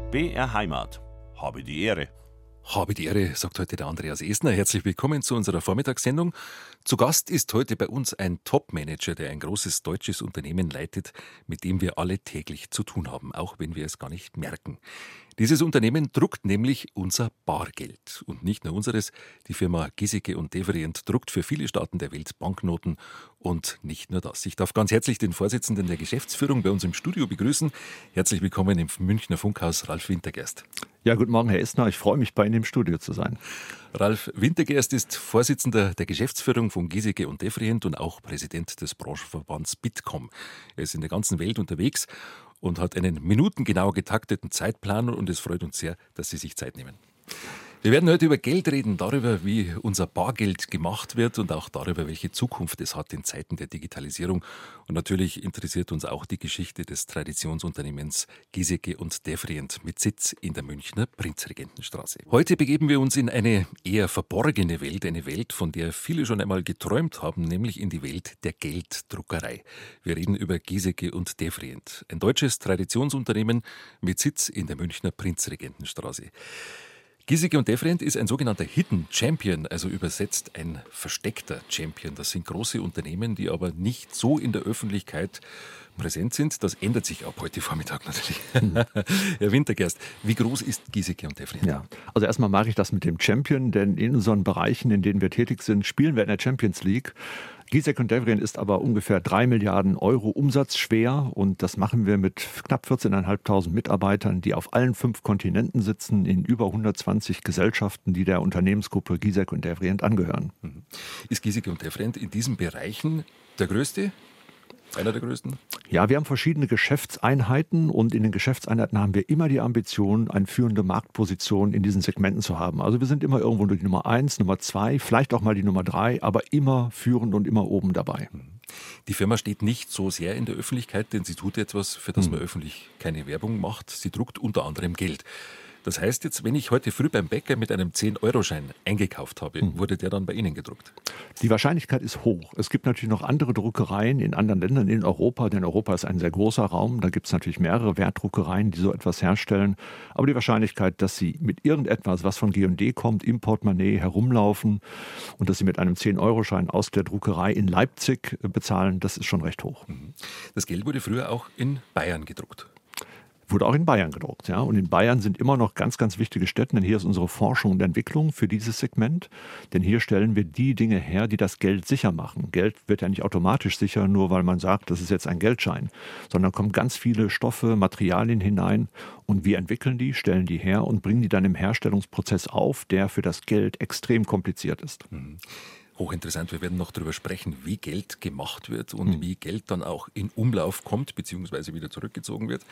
BR Heimat. Habe die Ehre. Habe die Ehre, sagt heute der Andreas Esner. Herzlich willkommen zu unserer Vormittagssendung. Zu Gast ist heute bei uns ein Top-Manager, der ein großes deutsches Unternehmen leitet, mit dem wir alle täglich zu tun haben, auch wenn wir es gar nicht merken. Dieses Unternehmen druckt nämlich unser Bargeld. Und nicht nur unseres, die Firma Giesecke & Devrient druckt für viele Staaten der Welt Banknoten. Und nicht nur das. Ich darf ganz herzlich den Vorsitzenden der Geschäftsführung bei uns im Studio begrüßen. Herzlich willkommen im Münchner Funkhaus, Ralf Wintergerst. Ja, guten Morgen, Herr Esner. Ich freue mich, bei Ihnen im Studio zu sein. Ralf Wintergerst ist Vorsitzender der Geschäftsführung von Giesecke & Devrient und auch Präsident des Branchenverbands Bitkom. Er ist in der ganzen Welt unterwegs und hat einen minutengenau getakteten Zeitplan und es freut uns sehr, dass Sie sich Zeit nehmen. Wir werden heute über Geld reden, darüber, wie unser Bargeld gemacht wird und auch darüber, welche Zukunft es hat in Zeiten der Digitalisierung. Und natürlich interessiert uns auch die Geschichte des Traditionsunternehmens Giesecke & Devrient mit Sitz in der Münchner Prinzregentenstraße. Heute begeben wir uns in eine eher verborgene Welt, eine Welt, von der viele schon einmal geträumt haben, nämlich in die Welt der Gelddruckerei. Wir reden über Giesecke & Devrient, ein deutsches Traditionsunternehmen mit Sitz in der Münchner Prinzregentenstraße. Giesecke & Devrient ist ein sogenannter Hidden Champion, also übersetzt ein versteckter Champion. Das sind große Unternehmen, die aber nicht so in der Öffentlichkeit präsent sind. Das ändert sich ab heute Vormittag natürlich. Herr Wintergerst, wie groß ist Giesecke & Devrient? Ja, also erstmal mache ich das mit dem Champion, denn in unseren Bereichen, in denen wir tätig sind, spielen wir in der Champions League. Giesecke & Devrient ist aber ungefähr 3 Milliarden Euro umsatzschwer und das machen wir mit knapp 14.500 Mitarbeitern, die auf allen 5 Kontinenten sitzen, in über 120 Gesellschaften, die der Unternehmensgruppe Giesecke & Devrient angehören. Ist Giesecke & Devrient in diesen Bereichen der größte? Einer der größten? Ja, wir haben verschiedene Geschäftseinheiten und in den Geschäftseinheiten haben wir immer die Ambition, eine führende Marktposition in diesen Segmenten zu haben. Also wir sind immer irgendwo die Nummer 1, Nummer 2, vielleicht auch mal die Nummer 3, aber immer führend und immer oben dabei. Die Firma steht nicht so sehr in der Öffentlichkeit, denn sie tut etwas, für das man öffentlich keine Werbung macht. Sie druckt unter anderem Geld. Das heißt jetzt, wenn ich heute früh beim Bäcker mit einem 10-Euro-Schein eingekauft habe, wurde der dann bei Ihnen gedruckt? Die Wahrscheinlichkeit ist hoch. Es gibt natürlich noch andere Druckereien in anderen Ländern in Europa, denn Europa ist ein sehr großer Raum. Da gibt es natürlich mehrere Wertdruckereien, die so etwas herstellen. Aber die Wahrscheinlichkeit, dass Sie mit irgendetwas, was von G&D kommt, im Portemonnaie herumlaufen und dass Sie mit einem 10-Euro-Schein aus der Druckerei in Leipzig bezahlen, das ist schon recht hoch. Das Geld wurde früher auch in Bayern gedruckt. Wurde auch in Bayern gedruckt, ja. Und in Bayern sind immer noch ganz, ganz wichtige Städte, denn hier ist unsere Forschung und Entwicklung für dieses Segment. Denn hier stellen wir die Dinge her, die das Geld sicher machen. Geld wird ja nicht automatisch sicher, nur weil man sagt, das ist jetzt ein Geldschein, sondern kommen ganz viele Stoffe, Materialien hinein und wir entwickeln die, stellen die her und bringen die dann im Herstellungsprozess auf, der für das Geld extrem kompliziert ist. Hochinteressant, wir werden noch darüber sprechen, wie Geld gemacht wird und wie Geld dann auch in Umlauf kommt, beziehungsweise wieder zurückgezogen wird.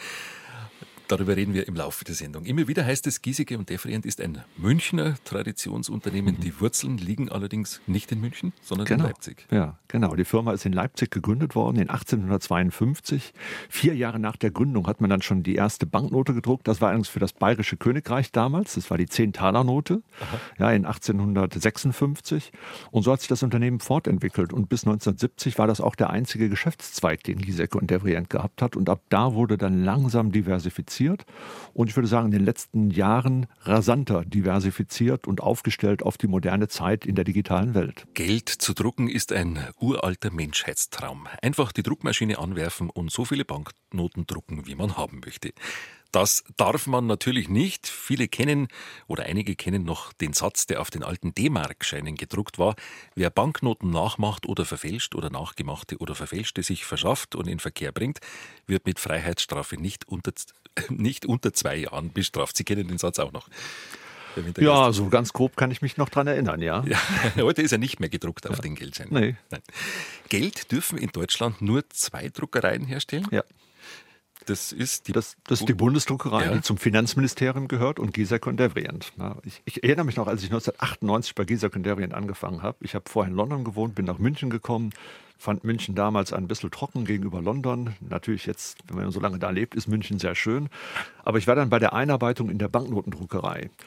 Darüber reden wir im Laufe der Sendung. Immer wieder heißt es, Giesecke & Devrient ist ein Münchner Traditionsunternehmen. Die Wurzeln liegen allerdings nicht in München, sondern in Leipzig. Ja, genau. Die Firma ist in Leipzig gegründet worden, in 1852. 4 Jahre nach der Gründung hat man dann schon die erste Banknote gedruckt. Das war allerdings für das Bayerische Königreich damals. Das war die 10-Taler-Note, ja, in 1856. Und so hat sich das Unternehmen fortentwickelt. Und bis 1970 war das auch der einzige Geschäftszweig, den Giesecke & Devrient gehabt hat. Und ab da wurde dann langsam diversifiziert. Und ich würde sagen, in den letzten Jahren rasanter diversifiziert und aufgestellt auf die moderne Zeit in der digitalen Welt. Geld zu drucken ist ein uralter Menschheitstraum. Einfach die Druckmaschine anwerfen und so viele Banknoten drucken, wie man haben möchte. Das darf man natürlich nicht. Viele kennen oder einige kennen noch den Satz, der auf den alten D-Mark-Scheinen gedruckt war. Wer Banknoten nachmacht oder verfälscht oder nachgemachte oder verfälschte sich verschafft und in Verkehr bringt, wird mit Freiheitsstrafe nicht unter 2 Jahren bestraft. Sie kennen den Satz auch noch. Ja, so ganz grob kann ich mich noch dran erinnern, ja. Heute ist er nicht mehr gedruckt auf den Geldscheinen. Nee. Nein. Geld dürfen in Deutschland nur 2 Druckereien herstellen. Ja. Das ist die Bundesdruckerei, ja, die zum Finanzministerium gehört und Giesecke & Devrient. Ich erinnere mich noch, als ich 1998 bei Giesecke & Devrient angefangen habe. Ich habe vorher in London gewohnt, bin nach München gekommen, fand München damals ein bisschen trocken gegenüber London. Natürlich jetzt, wenn man so lange da lebt, ist München sehr schön. Aber ich war dann bei der Einarbeitung in der Banknotendruckerei.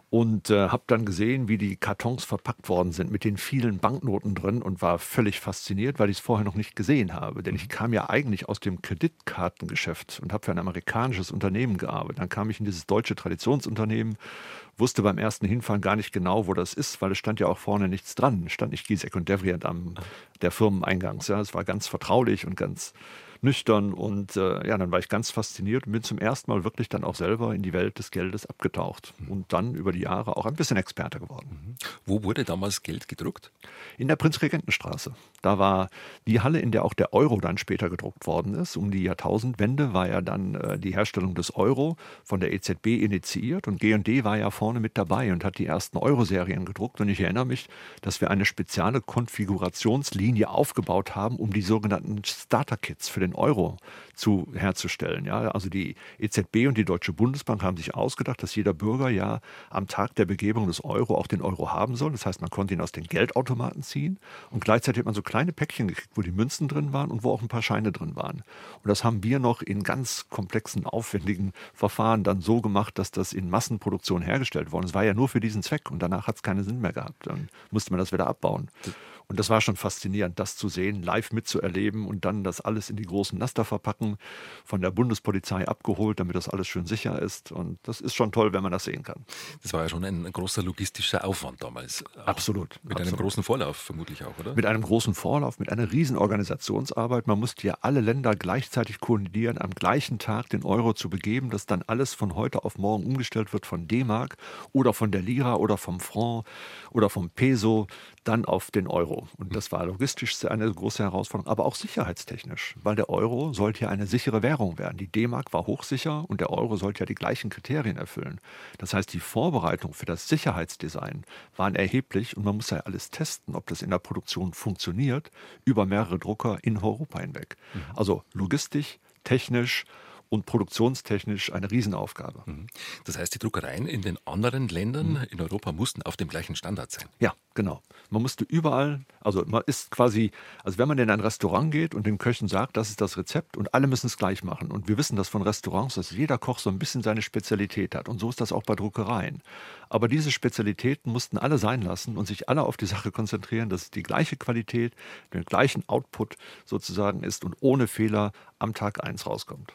und habe dann gesehen, wie die Kartons verpackt worden sind mit den vielen Banknoten drin und war völlig fasziniert, weil ich es vorher noch nicht gesehen habe. Denn ich kam ja eigentlich aus dem Kreditkartengeschäft und habe für ein amerikanisches Unternehmen gearbeitet. Dann kam ich in dieses deutsche Traditionsunternehmen, wusste beim ersten Hinfahren gar nicht genau, wo das ist, weil es stand ja auch vorne nichts dran. Es stand nicht Giesecke und Devrient am der Firmeneingangs. Ja, es war ganz vertraulich und ganz nüchtern und dann war ich ganz fasziniert und bin zum ersten Mal wirklich dann auch selber in die Welt des Geldes abgetaucht und dann über die Jahre auch ein bisschen Experte geworden. Wo wurde damals Geld gedruckt? In der Prinzregentenstraße. Da war die Halle, in der auch der Euro dann später gedruckt worden ist. Um die Jahrtausendwende war ja dann die Herstellung des Euro von der EZB initiiert und G&D war ja vorne mit dabei und hat die ersten Euro-Serien gedruckt. Und ich erinnere mich, dass wir eine spezielle Konfigurationslinie aufgebaut haben, um die sogenannten Starter-Kits für den Euro herzustellen. Ja, also die EZB und die Deutsche Bundesbank haben sich ausgedacht, dass jeder Bürger ja am Tag der Begebung des Euro auch den Euro haben soll. Das heißt, man konnte ihn aus den Geldautomaten ziehen und gleichzeitig hat man so kleine Päckchen gekriegt, wo die Münzen drin waren und wo auch ein paar Scheine drin waren. Und das haben wir noch in ganz komplexen, aufwendigen Verfahren dann so gemacht, dass das in Massenproduktion hergestellt worden ist. Es war ja nur für diesen Zweck und danach hat es keinen Sinn mehr gehabt. Dann musste man das wieder abbauen. Und das war schon faszinierend, das zu sehen, live mitzuerleben und dann das alles in die großen Laster verpacken, von der Bundespolizei abgeholt, damit das alles schön sicher ist. Und das ist schon toll, wenn man das sehen kann. Das war ja schon ein großer logistischer Aufwand damals. Absolut. Mit einem großen Vorlauf vermutlich auch, oder? Mit einem großen Vorlauf, mit einer riesen Organisationsarbeit. Man musste ja alle Länder gleichzeitig koordinieren, am gleichen Tag den Euro zu begeben, dass dann alles von heute auf morgen umgestellt wird von D-Mark oder von der Lira oder vom Franc oder vom Peso dann auf den Euro. Und das war logistisch eine große Herausforderung, aber auch sicherheitstechnisch, weil der Euro sollte ja eine sichere Währung werden. Die D-Mark war hochsicher und der Euro sollte ja die gleichen Kriterien erfüllen. Das heißt, die Vorbereitung für das Sicherheitsdesign waren erheblich und man muss ja alles testen, ob das in der Produktion funktioniert, über mehrere Drucker in Europa hinweg. Also logistisch, technisch und produktionstechnisch eine Riesenaufgabe. Das heißt, die Druckereien in den anderen Ländern in Europa mussten auf dem gleichen Standard sein. Ja, genau. Man musste überall, also man ist quasi, also wenn man in ein Restaurant geht und den Köchen sagt, das ist das Rezept und alle müssen es gleich machen. Und wir wissen das von Restaurants, dass jeder Koch so ein bisschen seine Spezialität hat. Und so ist das auch bei Druckereien. Aber diese Spezialitäten mussten alle sein lassen und sich alle auf die Sache konzentrieren, dass es die gleiche Qualität, den gleichen Output sozusagen ist und ohne Fehler am Tag 1 rauskommt.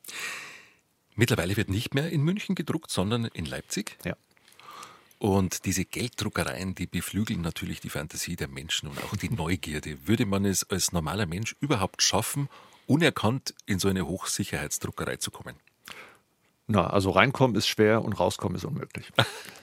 Mittlerweile wird nicht mehr in München gedruckt, sondern in Leipzig. Ja. Und diese Gelddruckereien, die beflügeln natürlich die Fantasie der Menschen und auch die Neugierde. Würde man es als normaler Mensch überhaupt schaffen, unerkannt in so eine Hochsicherheitsdruckerei zu kommen? Na, also reinkommen ist schwer und rauskommen ist unmöglich.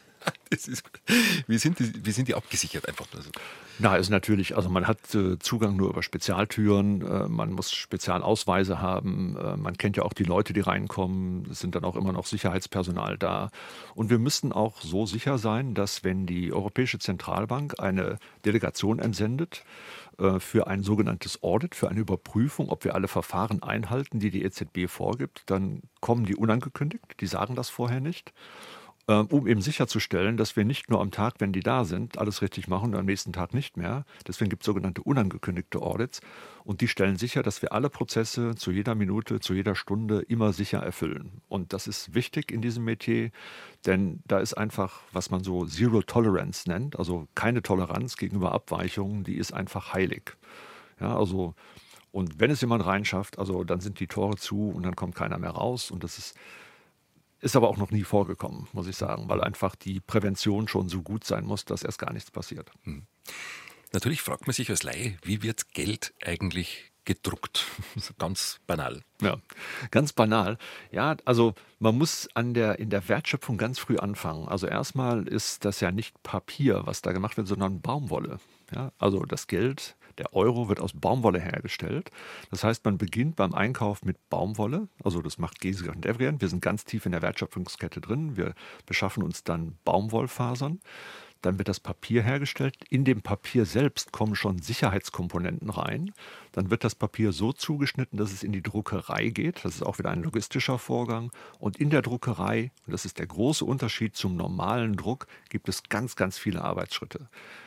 Wie sind die abgesichert einfach nur so? Na, ist natürlich, also man hat Zugang nur über Spezialtüren, man muss Spezialausweise haben, man kennt ja auch die Leute, die reinkommen, es sind dann auch immer noch Sicherheitspersonal da. Und wir müssen auch so sicher sein, dass wenn die Europäische Zentralbank eine Delegation entsendet für ein sogenanntes Audit, für eine Überprüfung, ob wir alle Verfahren einhalten, die die EZB vorgibt, dann kommen die unangekündigt, die sagen das vorher nicht. Um eben sicherzustellen, dass wir nicht nur am Tag, wenn die da sind, alles richtig machen und am nächsten Tag nicht mehr. Deswegen gibt es sogenannte unangekündigte Audits und die stellen sicher, dass wir alle Prozesse zu jeder Minute, zu jeder Stunde immer sicher erfüllen. Und das ist wichtig in diesem Metier, denn da ist einfach, was man so Zero Tolerance nennt, also keine Toleranz gegenüber Abweichungen, die ist einfach heilig. Ja, also und wenn es jemand reinschafft, also dann sind die Tore zu und dann kommt keiner mehr raus und das ist aber auch noch nie vorgekommen, muss ich sagen, weil einfach die Prävention schon so gut sein muss, dass erst gar nichts passiert. Natürlich fragt man sich als Laie, wie wird Geld eigentlich gedruckt? Ganz banal. Ja, ganz banal. Ja, also man muss in der Wertschöpfung ganz früh anfangen. Also erstmal ist das ja nicht Papier, was da gemacht wird, sondern Baumwolle. Ja, also das Geld, der Euro wird aus Baumwolle hergestellt. Das heißt, man beginnt beim Einkauf mit Baumwolle. Also das macht Giesecke und Devrient. Wir sind ganz tief in der Wertschöpfungskette drin. Wir beschaffen uns dann Baumwollfasern. Dann wird das Papier hergestellt. In dem Papier selbst kommen schon Sicherheitskomponenten rein. Dann wird das Papier so zugeschnitten, dass es in die Druckerei geht. Das ist auch wieder ein logistischer Vorgang. Und in der Druckerei, und das ist der große Unterschied zum normalen Druck, gibt es ganz, ganz viele Arbeitsschritte.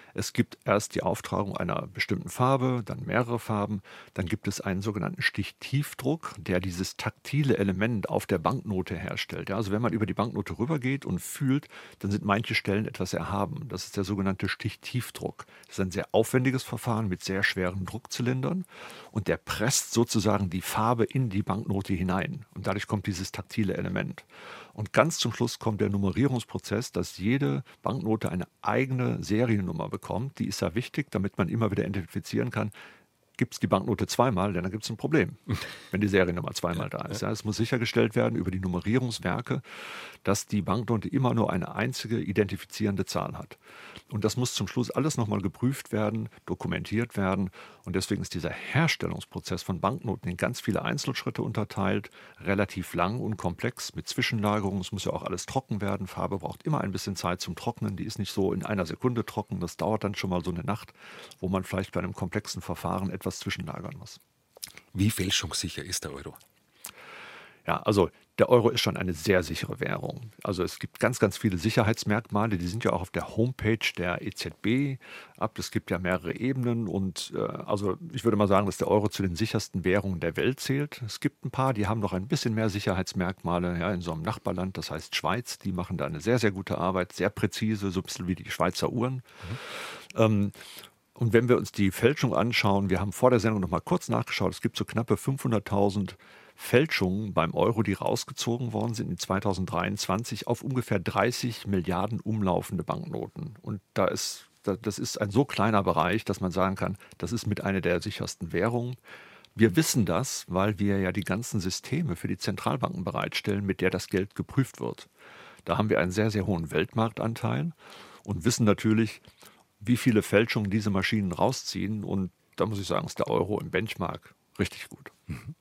Es gibt erst die Auftragung einer bestimmten Farbe, dann mehrere Farben, dann gibt es einen sogenannten Stichtiefdruck, der dieses taktile Element auf der Banknote herstellt. Ja, also wenn man über die Banknote rübergeht und fühlt, dann sind manche Stellen etwas erhaben. Das ist der sogenannte Stichtiefdruck. Das ist ein sehr aufwendiges Verfahren mit sehr schweren Druckzylindern und der presst sozusagen die Farbe in die Banknote hinein und dadurch kommt dieses taktile Element. Und ganz zum Schluss kommt der Nummerierungsprozess, dass jede Banknote eine eigene Seriennummer bekommt. Die ist ja wichtig, damit man immer wieder identifizieren kann, gibt es die Banknote zweimal, denn dann gibt es ein Problem, wenn die Seriennummer zweimal da ist. Ja, es muss sichergestellt werden über die Nummerierungswerke, dass die Banknote immer nur eine einzige identifizierende Zahl hat. Und das muss zum Schluss alles nochmal geprüft werden, dokumentiert werden. Und deswegen ist dieser Herstellungsprozess von Banknoten in ganz viele Einzelschritte unterteilt, relativ lang und komplex mit Zwischenlagerung. Es muss ja auch alles trocken werden. Farbe braucht immer ein bisschen Zeit zum Trocknen. Die ist nicht so in einer Sekunde trocken. Das dauert dann schon mal so eine Nacht, wo man vielleicht bei einem komplexen Verfahren etwas zwischenlagern muss. Wie fälschungssicher ist der Euro? Ja, also der Euro ist schon eine sehr sichere Währung. Also es gibt ganz, ganz viele Sicherheitsmerkmale, die sind ja auch auf der Homepage der EZB ab. Es gibt ja mehrere Ebenen und also ich würde mal sagen, dass der Euro zu den sichersten Währungen der Welt zählt. Es gibt ein paar, die haben noch ein bisschen mehr Sicherheitsmerkmale, ja, in so einem Nachbarland, das heißt Schweiz. Die machen da eine sehr, sehr gute Arbeit, sehr präzise, so ein bisschen wie die Schweizer Uhren. Und wenn wir uns die Fälschung anschauen, wir haben vor der Sendung noch mal kurz nachgeschaut, es gibt so knappe 500.000 Fälschungen beim Euro, die rausgezogen worden sind in 2023 auf ungefähr 30 Milliarden umlaufende Banknoten. Und das ist ein so kleiner Bereich, dass man sagen kann, das ist mit einer der sichersten Währungen. Wir wissen das, weil wir ja die ganzen Systeme für die Zentralbanken bereitstellen, mit der das Geld geprüft wird. Da haben wir einen sehr, sehr hohen Weltmarktanteil und wissen natürlich, wie viele Fälschungen diese Maschinen rausziehen. Und da muss ich sagen, ist der Euro im Benchmark richtig gut.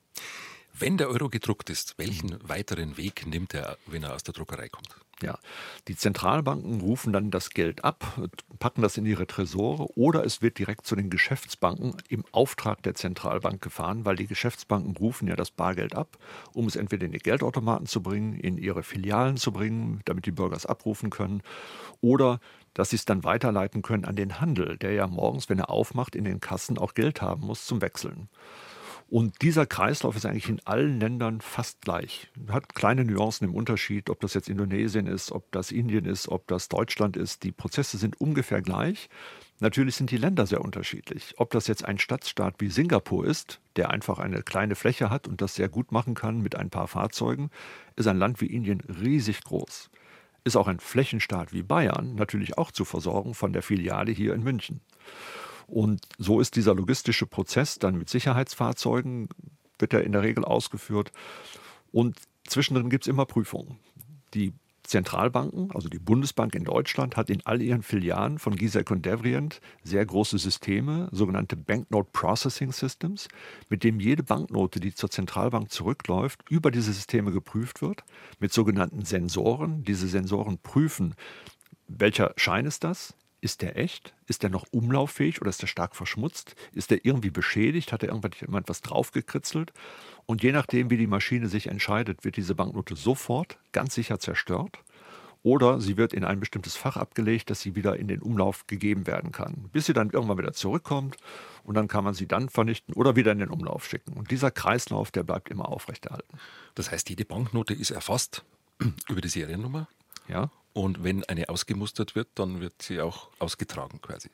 Wenn der Euro gedruckt ist, welchen weiteren Weg nimmt er, wenn er aus der Druckerei kommt? Ja, die Zentralbanken rufen dann das Geld ab, packen das in ihre Tresore oder es wird direkt zu den Geschäftsbanken im Auftrag der Zentralbank gefahren, weil die Geschäftsbanken rufen ja das Bargeld ab, um es entweder in die Geldautomaten zu bringen, in ihre Filialen zu bringen, damit die Bürger es abrufen können, oder dass sie es dann weiterleiten können an den Handel, der ja morgens, wenn er aufmacht, in den Kassen auch Geld haben muss zum Wechseln. Und dieser Kreislauf ist eigentlich in allen Ländern fast gleich. Hat kleine Nuancen im Unterschied, ob das jetzt Indonesien ist, ob das Indien ist, ob das Deutschland ist. Die Prozesse sind ungefähr gleich. Natürlich sind die Länder sehr unterschiedlich. Ob das jetzt ein Stadtstaat wie Singapur ist, der einfach eine kleine Fläche hat und das sehr gut machen kann mit ein paar Fahrzeugen, ist ein Land wie Indien riesig groß. Ist auch ein Flächenstaat wie Bayern natürlich auch zu versorgen von der Filiale hier in München. Und so ist dieser logistische Prozess dann mit Sicherheitsfahrzeugen, wird er in der Regel ausgeführt. Und zwischendrin gibt es immer Prüfungen. Die Zentralbanken, also die Bundesbank in Deutschland, hat in all ihren Filialen von Gieseck und Devrient sehr große Systeme, sogenannte Banknote Processing Systems, mit dem jede Banknote, die zur Zentralbank zurückläuft, über diese Systeme geprüft wird, mit sogenannten Sensoren. Diese Sensoren prüfen, welcher Schein ist das? Ist der echt? Ist der noch umlauffähig oder ist der stark verschmutzt? Ist der irgendwie beschädigt? Hat da irgendjemand was draufgekritzelt? Und je nachdem, wie die Maschine sich entscheidet, wird diese Banknote sofort ganz sicher zerstört oder sie wird in ein bestimmtes Fach abgelegt, dass sie wieder in den Umlauf gegeben werden kann, bis sie dann irgendwann wieder zurückkommt und dann kann man sie dann vernichten oder wieder in den Umlauf schicken. Und dieser Kreislauf, der bleibt immer aufrechterhalten. Das heißt, jede Banknote ist erfasst über die Seriennummer? Ja. Und wenn eine ausgemustert wird, dann wird sie auch ausgetragen quasi.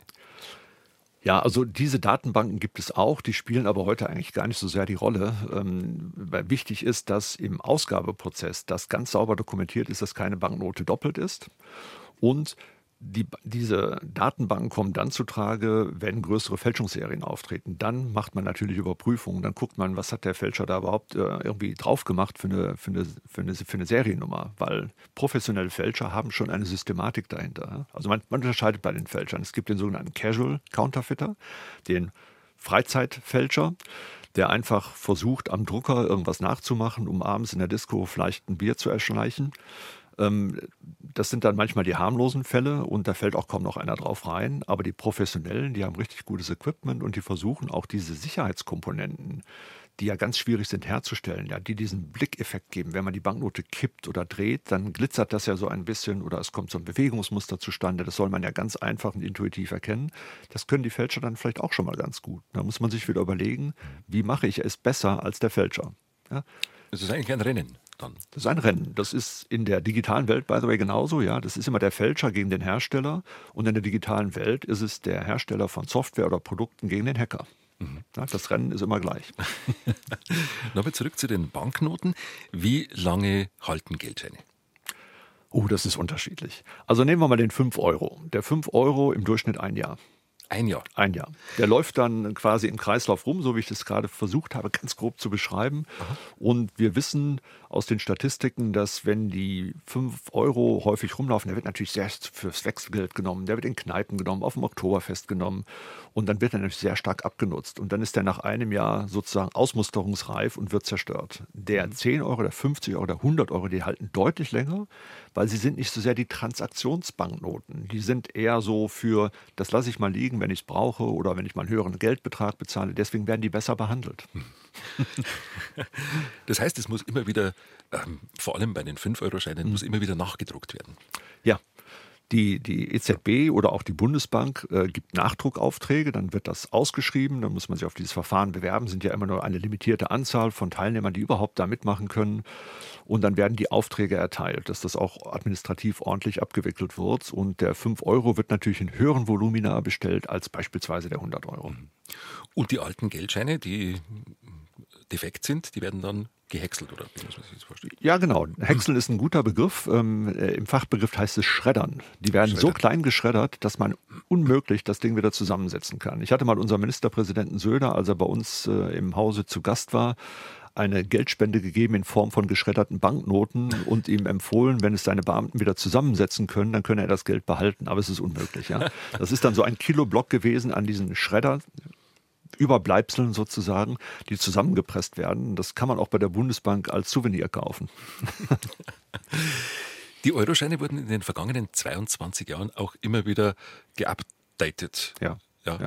Ja, also diese Datenbanken gibt es auch, die spielen aber heute eigentlich gar nicht so sehr die Rolle. Weil wichtig ist, dass im Ausgabeprozess das ganz sauber dokumentiert ist, dass keine Banknote doppelt ist. Und diese Datenbanken kommen dann zutage, wenn größere Fälschungsserien auftreten. Dann macht man natürlich Überprüfungen. Dann guckt man, was hat der Fälscher da überhaupt irgendwie drauf gemacht für eine Seriennummer. Weil professionelle Fälscher haben schon eine Systematik dahinter. Also man unterscheidet bei den Fälschern. Es gibt den sogenannten Casual Counterfeiter, den Freizeitfälscher, der einfach versucht, am Drucker irgendwas nachzumachen, um abends in der Disco vielleicht ein Bier zu erschleichen. Das sind dann manchmal die harmlosen Fälle und da fällt auch kaum noch einer drauf rein. Aber die Professionellen, die haben richtig gutes Equipment und die versuchen auch diese Sicherheitskomponenten die ja ganz schwierig sind herzustellen, ja, die diesen Blickeffekt geben. Wenn man die Banknote kippt oder dreht, dann glitzert das ja so ein bisschen oder es kommt so ein Bewegungsmuster zustande. Das soll man ja ganz einfach und intuitiv erkennen. Das können die Fälscher dann vielleicht auch schon mal ganz gut. Da muss man sich wieder überlegen, wie mache ich es besser als der Fälscher? Ja? Das ist eigentlich ein Rennen dann. Das ist ein Rennen. Das ist in der digitalen Welt, by the way, genauso. Ja? Das ist immer der Fälscher gegen den Hersteller. Und in der digitalen Welt ist es der Hersteller von Software oder Produkten gegen den Hacker. Ja, das Rennen ist immer gleich. Nochmal zurück zu den Banknoten. Wie lange halten Geldscheine? Das ist unterschiedlich. Also nehmen wir mal den 5 Euro. Der 5 Euro im Durchschnitt ein Jahr. Ein Jahr. Ein Jahr. Der läuft dann quasi im Kreislauf rum, so wie ich das gerade versucht habe, ganz grob zu beschreiben. Aha. Und wir wissen aus den Statistiken, dass wenn die 5 Euro häufig rumlaufen, der wird natürlich sehr fürs Wechselgeld genommen, der wird in Kneipen genommen, auf dem Oktoberfest genommen und dann wird er natürlich sehr stark abgenutzt. Und dann ist der nach einem Jahr sozusagen ausmusterungsreif und wird zerstört. Der 10 Euro, der 50 Euro, der 100 Euro, die halten deutlich länger, weil sie sind nicht so sehr die Transaktionsbanknoten. Die sind eher so für, das lasse ich mal liegen, wenn ich es brauche oder wenn ich mal einen höheren Geldbetrag bezahle. Deswegen werden die besser behandelt. Das heißt, es muss immer wieder, vor allem bei den 5-Euro-Scheinen, muss immer wieder nachgedruckt werden. Ja. Die EZB oder auch die Bundesbank gibt Nachdruckaufträge, dann wird das ausgeschrieben, dann muss man sich auf dieses Verfahren bewerben, sind ja immer nur eine limitierte Anzahl von Teilnehmern, die überhaupt da mitmachen können und dann werden die Aufträge erteilt, dass das auch administrativ ordentlich abgewickelt wird und der 5 Euro wird natürlich in höheren Volumina bestellt als beispielsweise der 100 Euro. Und die alten Geldscheine, die defekt sind, die werden dann gehäckselt, oder wie muss man sich das vorstellen? Ja, genau. Häckseln ist ein guter Begriff. Im Fachbegriff heißt es Schreddern. Die werden so klein geschreddert, dass man unmöglich das Ding wieder zusammensetzen kann. Ich hatte mal unseren Ministerpräsidenten Söder, als er bei uns im Hause zu Gast war, eine Geldspende gegeben in Form von geschredderten Banknoten und ihm empfohlen, wenn es seine Beamten wieder zusammensetzen können, dann könne er das Geld behalten. Aber es ist unmöglich. Ja? Das ist dann so ein Kiloblock gewesen an diesen Schredder. Überbleibseln sozusagen, die zusammengepresst werden. Das kann man auch bei der Bundesbank als Souvenir kaufen. Die Euroscheine wurden in den vergangenen 22 Jahren auch immer wieder geupdatet. Ja.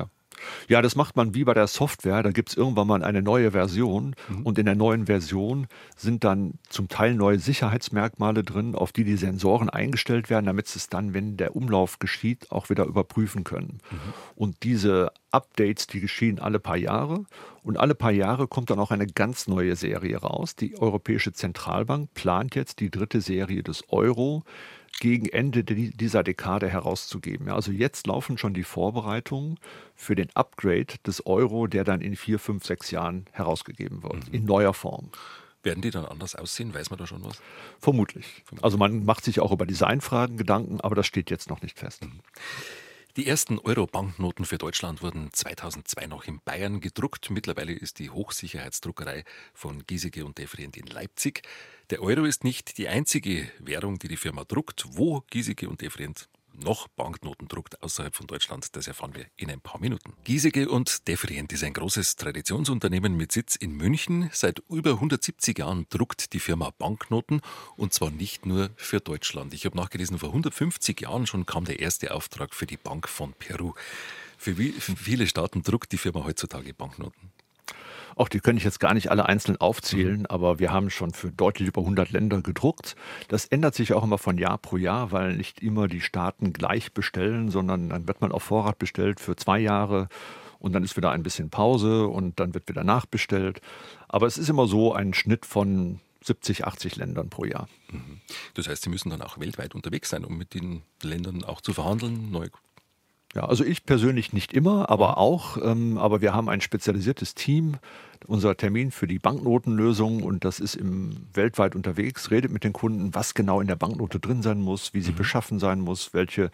Ja, das macht man wie bei der Software. Da gibt es irgendwann mal eine neue Version und in der neuen Version sind dann zum Teil neue Sicherheitsmerkmale drin, auf die Sensoren eingestellt werden, damit sie es dann, wenn der Umlauf geschieht, auch wieder überprüfen können. Und diese Updates, die geschehen alle paar Jahre und alle paar Jahre kommt dann auch eine ganz neue Serie raus. Die Europäische Zentralbank plant jetzt die 3. Serie des Euro gegen Ende dieser Dekade herauszugeben. Ja, also jetzt laufen schon die Vorbereitungen für den Upgrade des Euro, der dann in 4, 5, 6 Jahren herausgegeben wird, in neuer Form. Werden die dann anders aussehen? Weiß man da schon was? Vermutlich. Also man macht sich auch über Designfragen Gedanken, aber das steht jetzt noch nicht fest. Die ersten Euro-Banknoten für Deutschland wurden 2002 noch in Bayern gedruckt. Mittlerweile ist die Hochsicherheitsdruckerei von Giesecke und Devrient in Leipzig. Der Euro ist nicht die einzige Währung, die die Firma druckt. Wo Giesecke und Devrient noch Banknoten druckt außerhalb von Deutschland, das erfahren wir in ein paar Minuten. Giesecke und Devrient ist ein großes Traditionsunternehmen mit Sitz in München. Seit über 170 Jahren druckt die Firma Banknoten und zwar nicht nur für Deutschland. Ich habe nachgelesen, vor 150 Jahren schon kam der erste Auftrag für die Bank von Peru. Für wie viele Staaten druckt die Firma heutzutage Banknoten? Auch die kann ich jetzt gar nicht alle einzeln aufzählen, aber wir haben schon für deutlich über 100 Länder gedruckt. Das ändert sich auch immer von Jahr pro Jahr, weil nicht immer die Staaten gleich bestellen, sondern dann wird man auf Vorrat bestellt für 2 Jahre und dann ist wieder ein bisschen Pause und dann wird wieder nachbestellt. Aber es ist immer so ein Schnitt von 70, 80 Ländern pro Jahr. Das heißt, Sie müssen dann auch weltweit unterwegs sein, um mit den Ländern auch zu verhandeln, Ja, also ich persönlich nicht immer, aber auch. Aber wir haben ein spezialisiertes Team, unser Termin für die Banknotenlösung und das ist weltweit unterwegs, redet mit den Kunden, was genau in der Banknote drin sein muss, wie sie beschaffen sein muss, welche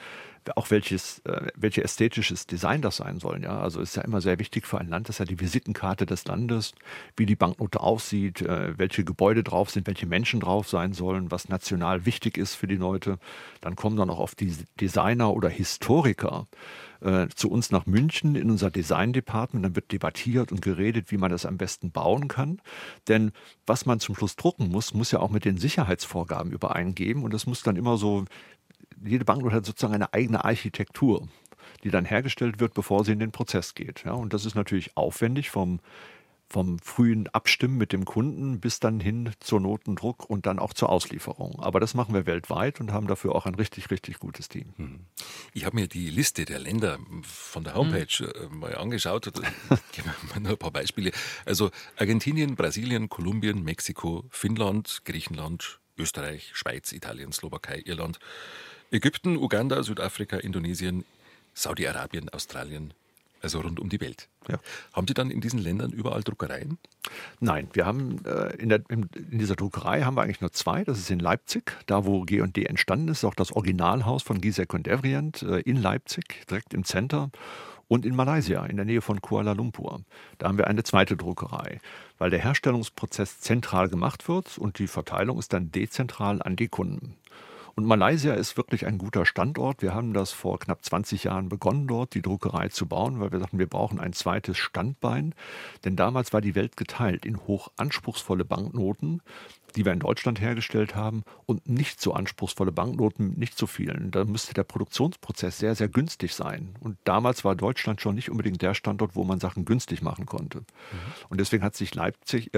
ästhetisches Design das sein soll. Ja? Also ist ja immer sehr wichtig für ein Land, das ist ja die Visitenkarte des Landes, wie die Banknote aussieht, welche Gebäude drauf sind, welche Menschen drauf sein sollen, was national wichtig ist für die Leute. Dann kommen dann auch oft die Designer oder Historiker zu uns nach München in unser Design-Department. Dann wird debattiert und geredet, wie man das am besten bauen kann. Denn was man zum Schluss drucken muss, muss ja auch mit den Sicherheitsvorgaben übereingehen. Und das muss dann immer so, jede Banknote hat sozusagen eine eigene Architektur, die dann hergestellt wird, bevor sie in den Prozess geht. Ja, und das ist natürlich aufwendig vom vom frühen Abstimmen mit dem Kunden bis dann hin zur Notendruck und dann auch zur Auslieferung. Aber das machen wir weltweit und haben dafür auch ein richtig, richtig gutes Team. Ich habe mir die Liste der Länder von der Homepage mal angeschaut. Geben wir mal nur ein paar Beispiele. Also Argentinien, Brasilien, Kolumbien, Mexiko, Finnland, Griechenland, Österreich, Schweiz, Italien, Slowakei, Irland, Ägypten, Uganda, Südafrika, Indonesien, Saudi-Arabien, Australien, also rund um die Welt. Ja. Haben Sie dann in diesen Ländern überall Druckereien? Nein, wir haben in dieser Druckerei haben wir eigentlich nur zwei. Das ist in Leipzig, da wo G&D entstanden ist, auch das Originalhaus von Giesecke und Devrient in Leipzig, direkt im Center. Und in Malaysia, in der Nähe von Kuala Lumpur. Da haben wir eine zweite Druckerei, weil der Herstellungsprozess zentral gemacht wird und die Verteilung ist dann dezentral an die Kunden. Und Malaysia ist wirklich ein guter Standort. Wir haben das vor knapp 20 Jahren begonnen, dort die Druckerei zu bauen, weil wir sagten, wir brauchen ein zweites Standbein. Denn damals war die Welt geteilt in hochanspruchsvolle Banknoten, die wir in Deutschland hergestellt haben, und nicht so anspruchsvolle Banknoten mit nicht so vielen. Da müsste der Produktionsprozess sehr, sehr günstig sein. Und damals war Deutschland schon nicht unbedingt der Standort, wo man Sachen günstig machen konnte. Und deswegen hat sich Leipzig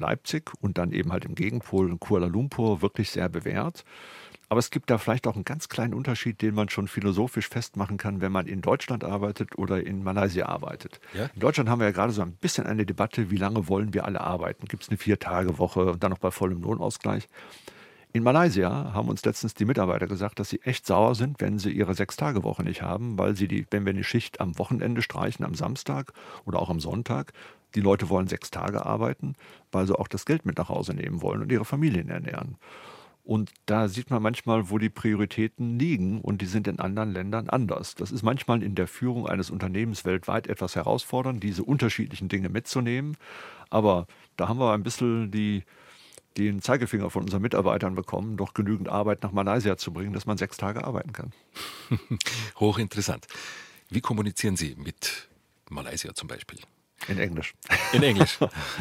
und dann eben halt im Gegenpol Kuala Lumpur wirklich sehr bewährt. Aber es gibt da vielleicht auch einen ganz kleinen Unterschied, den man schon philosophisch festmachen kann, wenn man in Deutschland arbeitet oder in Malaysia arbeitet. Ja? In Deutschland haben wir ja gerade so ein bisschen eine Debatte, wie lange wollen wir alle arbeiten? Gibt es eine 4-Tage-Woche und dann noch bei vollem Lohnausgleich? In Malaysia haben uns letztens die Mitarbeiter gesagt, dass sie echt sauer sind, wenn sie ihre 6-Tage-Woche nicht haben, weil wenn wir eine Schicht am Wochenende streichen, am Samstag oder auch am Sonntag, die Leute wollen 6 Tage arbeiten, weil sie auch das Geld mit nach Hause nehmen wollen und ihre Familien ernähren. Und da sieht man manchmal, wo die Prioritäten liegen und die sind in anderen Ländern anders. Das ist manchmal in der Führung eines Unternehmens weltweit etwas herausfordernd, diese unterschiedlichen Dinge mitzunehmen. Aber da haben wir ein bisschen den Zeigefinger von unseren Mitarbeitern bekommen, doch genügend Arbeit nach Malaysia zu bringen, dass man 6 Tage arbeiten kann. Hochinteressant. Wie kommunizieren Sie mit Malaysia zum Beispiel? In Englisch. In Englisch.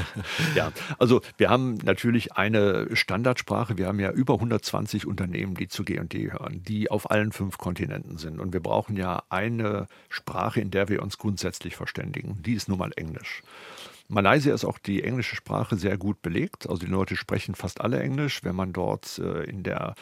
Ja, also wir haben natürlich eine Standardsprache. Wir haben ja über 120 Unternehmen, die zu G&D gehören, die auf allen 5 Kontinenten sind. Und wir brauchen ja eine Sprache, in der wir uns grundsätzlich verständigen. Die ist nun mal Englisch. Malaysia ist auch die englische Sprache sehr gut belegt. Also die Leute sprechen fast alle Englisch. Wenn man dort in der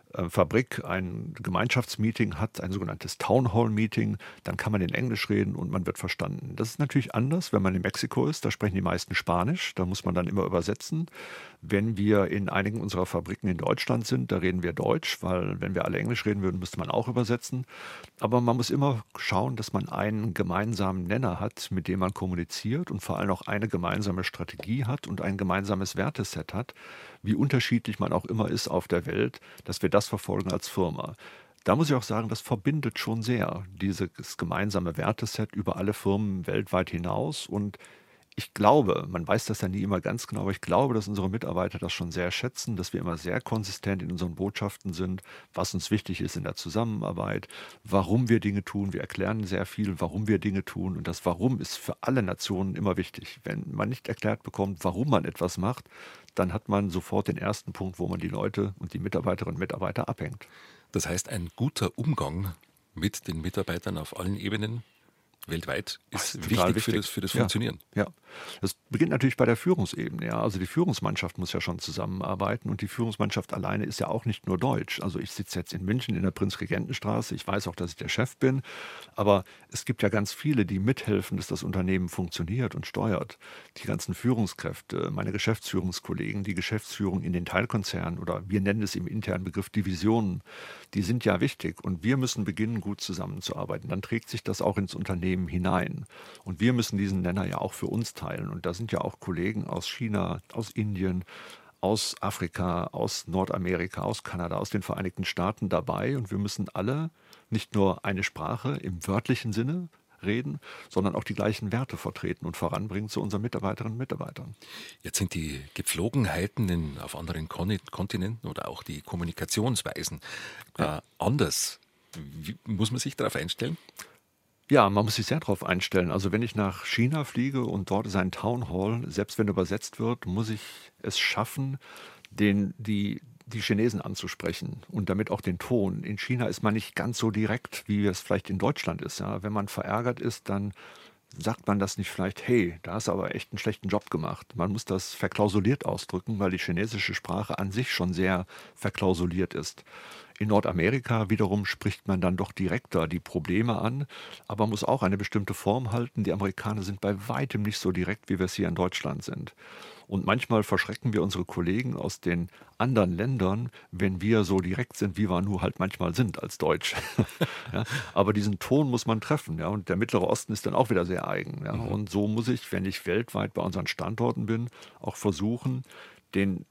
Fabrik ein Gemeinschaftsmeeting hat, ein sogenanntes Town Hall Meeting, dann kann man in Englisch reden und man wird verstanden. Das ist natürlich anders, wenn man in Mexiko ist, da sprechen die meisten Spanisch, da muss man dann immer übersetzen. Wenn wir in einigen unserer Fabriken in Deutschland sind, da reden wir Deutsch, weil wenn wir alle Englisch reden würden, müsste man auch übersetzen. Aber man muss immer schauen, dass man einen gemeinsamen Nenner hat, mit dem man kommuniziert und vor allem auch eine gemeinsame Strategie hat und ein gemeinsames Werteset hat, wie unterschiedlich man auch immer ist auf der Welt, dass wir das verfolgen als Firma. Da muss ich auch sagen, das verbindet schon sehr, dieses gemeinsame Werteset über alle Firmen weltweit hinaus. Und ich glaube, man weiß das ja nie immer ganz genau, aber ich glaube, dass unsere Mitarbeiter das schon sehr schätzen, dass wir immer sehr konsistent in unseren Botschaften sind, was uns wichtig ist in der Zusammenarbeit, warum wir Dinge tun. Wir erklären sehr viel, warum wir Dinge tun. Und das Warum ist für alle Nationen immer wichtig. Wenn man nicht erklärt bekommt, warum man etwas macht, dann hat man sofort den ersten Punkt, wo man die Leute und die Mitarbeiterinnen und Mitarbeiter abhängt. Das heißt, ein guter Umgang mit den Mitarbeitern auf allen Ebenen weltweit ist wichtig für das Funktionieren. Ja, das beginnt natürlich bei der Führungsebene. Ja. Also die Führungsmannschaft muss ja schon zusammenarbeiten und die Führungsmannschaft alleine ist ja auch nicht nur deutsch. Also ich sitze jetzt in München in der Prinzregentenstraße. Ich weiß auch, dass ich der Chef bin, aber es gibt ja ganz viele, die mithelfen, dass das Unternehmen funktioniert und steuert. Die ganzen Führungskräfte, meine Geschäftsführungskollegen, die Geschäftsführung in den Teilkonzernen oder wir nennen es im internen Begriff Divisionen, die sind ja wichtig und wir müssen beginnen, gut zusammenzuarbeiten. Dann trägt sich das auch ins Unternehmen hinein. Und wir müssen diesen Nenner ja auch für uns teilen. Und da sind ja auch Kollegen aus China, aus Indien, aus Afrika, aus Nordamerika, aus Kanada, aus den Vereinigten Staaten dabei. Und wir müssen alle nicht nur eine Sprache im wörtlichen Sinne reden, sondern auch die gleichen Werte vertreten und voranbringen zu unseren Mitarbeiterinnen und Mitarbeitern. Jetzt sind die Gepflogenheiten auf anderen Kontinenten oder auch die Kommunikationsweisen anders. Wie muss man sich darauf einstellen? Ja, man muss sich sehr darauf einstellen. Also wenn ich nach China fliege und dort ist ein Town Hall, selbst wenn übersetzt wird, muss ich es schaffen, die Chinesen anzusprechen und damit auch den Ton. In China ist man nicht ganz so direkt, wie es vielleicht in Deutschland ist. Ja. Wenn man verärgert ist, dann sagt man das nicht vielleicht, hey, da hast du aber echt einen schlechten Job gemacht. Man muss das verklausuliert ausdrücken, weil die chinesische Sprache an sich schon sehr verklausuliert ist. In Nordamerika wiederum spricht man dann doch direkter die Probleme an, aber muss auch eine bestimmte Form halten. Die Amerikaner sind bei weitem nicht so direkt, wie wir es hier in Deutschland sind. Und manchmal verschrecken wir unsere Kollegen aus den anderen Ländern, wenn wir so direkt sind, wie wir nur halt manchmal sind als Deutsche. Ja, aber diesen Ton muss man treffen. Ja, und der Mittlere Osten ist dann auch wieder sehr eigen. Ja, und so muss ich, wenn ich weltweit bei unseren Standorten bin, auch versuchen, den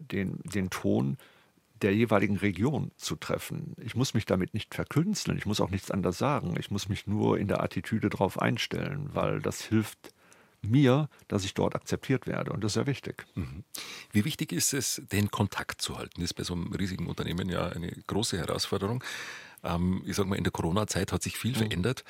Ton der jeweiligen Region zu treffen. Ich muss mich damit nicht verkünsteln, ich muss auch nichts anderes sagen. Ich muss mich nur in der Attitüde darauf einstellen, weil das hilft mir, dass ich dort akzeptiert werde. Und das ist sehr wichtig. Wie wichtig ist es, den Kontakt zu halten? Das ist bei so einem riesigen Unternehmen ja eine große Herausforderung. Ich sage mal, in der Corona-Zeit hat sich viel verändert.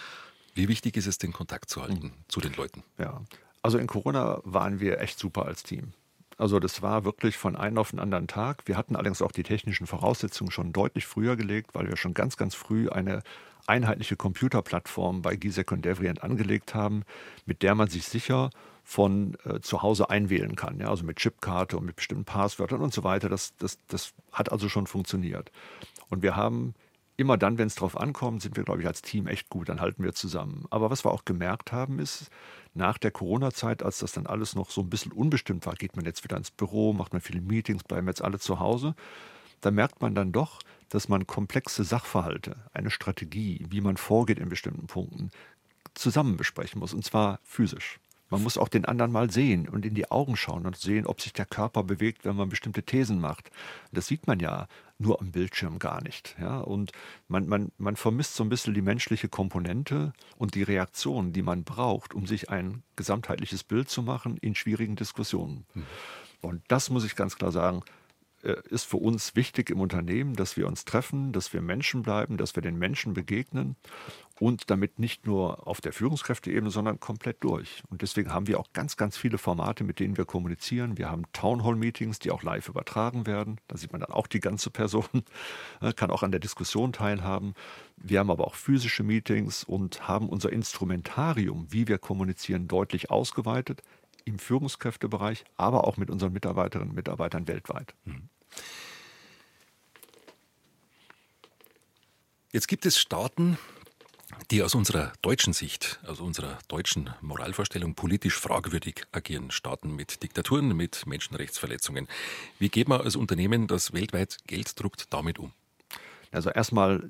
Wie wichtig ist es, den Kontakt zu halten zu den Leuten? Ja, also in Corona waren wir echt super als Team. Also das war wirklich von einem auf den anderen Tag. Wir hatten allerdings auch die technischen Voraussetzungen schon deutlich früher gelegt, weil wir schon ganz, ganz früh eine einheitliche Computerplattform bei Giesecke und Devrient angelegt haben, mit der man sich sicher von zu Hause einwählen kann. Ja, also mit Chipkarte und mit bestimmten Passwörtern und so weiter. Das hat also schon funktioniert. Und wir haben immer dann, wenn es drauf ankommt, sind wir, glaube ich, als Team echt gut, dann halten wir zusammen. Aber was wir auch gemerkt haben, ist, nach der Corona-Zeit, als das dann alles noch so ein bisschen unbestimmt war, geht man jetzt wieder ins Büro, macht man viele Meetings, bleiben jetzt alle zu Hause, da merkt man dann doch, dass man komplexe Sachverhalte, eine Strategie, wie man vorgeht in bestimmten Punkten, zusammen besprechen muss, und zwar physisch. Man muss auch den anderen mal sehen und in die Augen schauen und sehen, ob sich der Körper bewegt, wenn man bestimmte Thesen macht. Das sieht man ja nur am Bildschirm gar nicht. Ja? Und man vermisst so ein bisschen die menschliche Komponente und die Reaktion, die man braucht, um sich ein gesamtheitliches Bild zu machen in schwierigen Diskussionen. Und das muss ich ganz klar sagen, ist für uns wichtig im Unternehmen, dass wir uns treffen, dass wir Menschen bleiben, dass wir den Menschen begegnen und damit nicht nur auf der Führungskräfteebene, sondern komplett durch. Und deswegen haben wir auch ganz, ganz viele Formate, mit denen wir kommunizieren. Wir haben Townhall-Meetings, die auch live übertragen werden. Da sieht man dann auch die ganze Person, kann auch an der Diskussion teilhaben. Wir haben aber auch physische Meetings und haben unser Instrumentarium, wie wir kommunizieren, deutlich ausgeweitet im Führungskräftebereich, aber auch mit unseren Mitarbeiterinnen und Mitarbeitern weltweit. Jetzt gibt es Staaten, die aus unserer deutschen Sicht, aus unserer deutschen Moralvorstellung politisch fragwürdig agieren. Staaten mit Diktaturen, mit Menschenrechtsverletzungen. Wie geht man als Unternehmen, das weltweit Geld druckt, damit um? Also erstmal,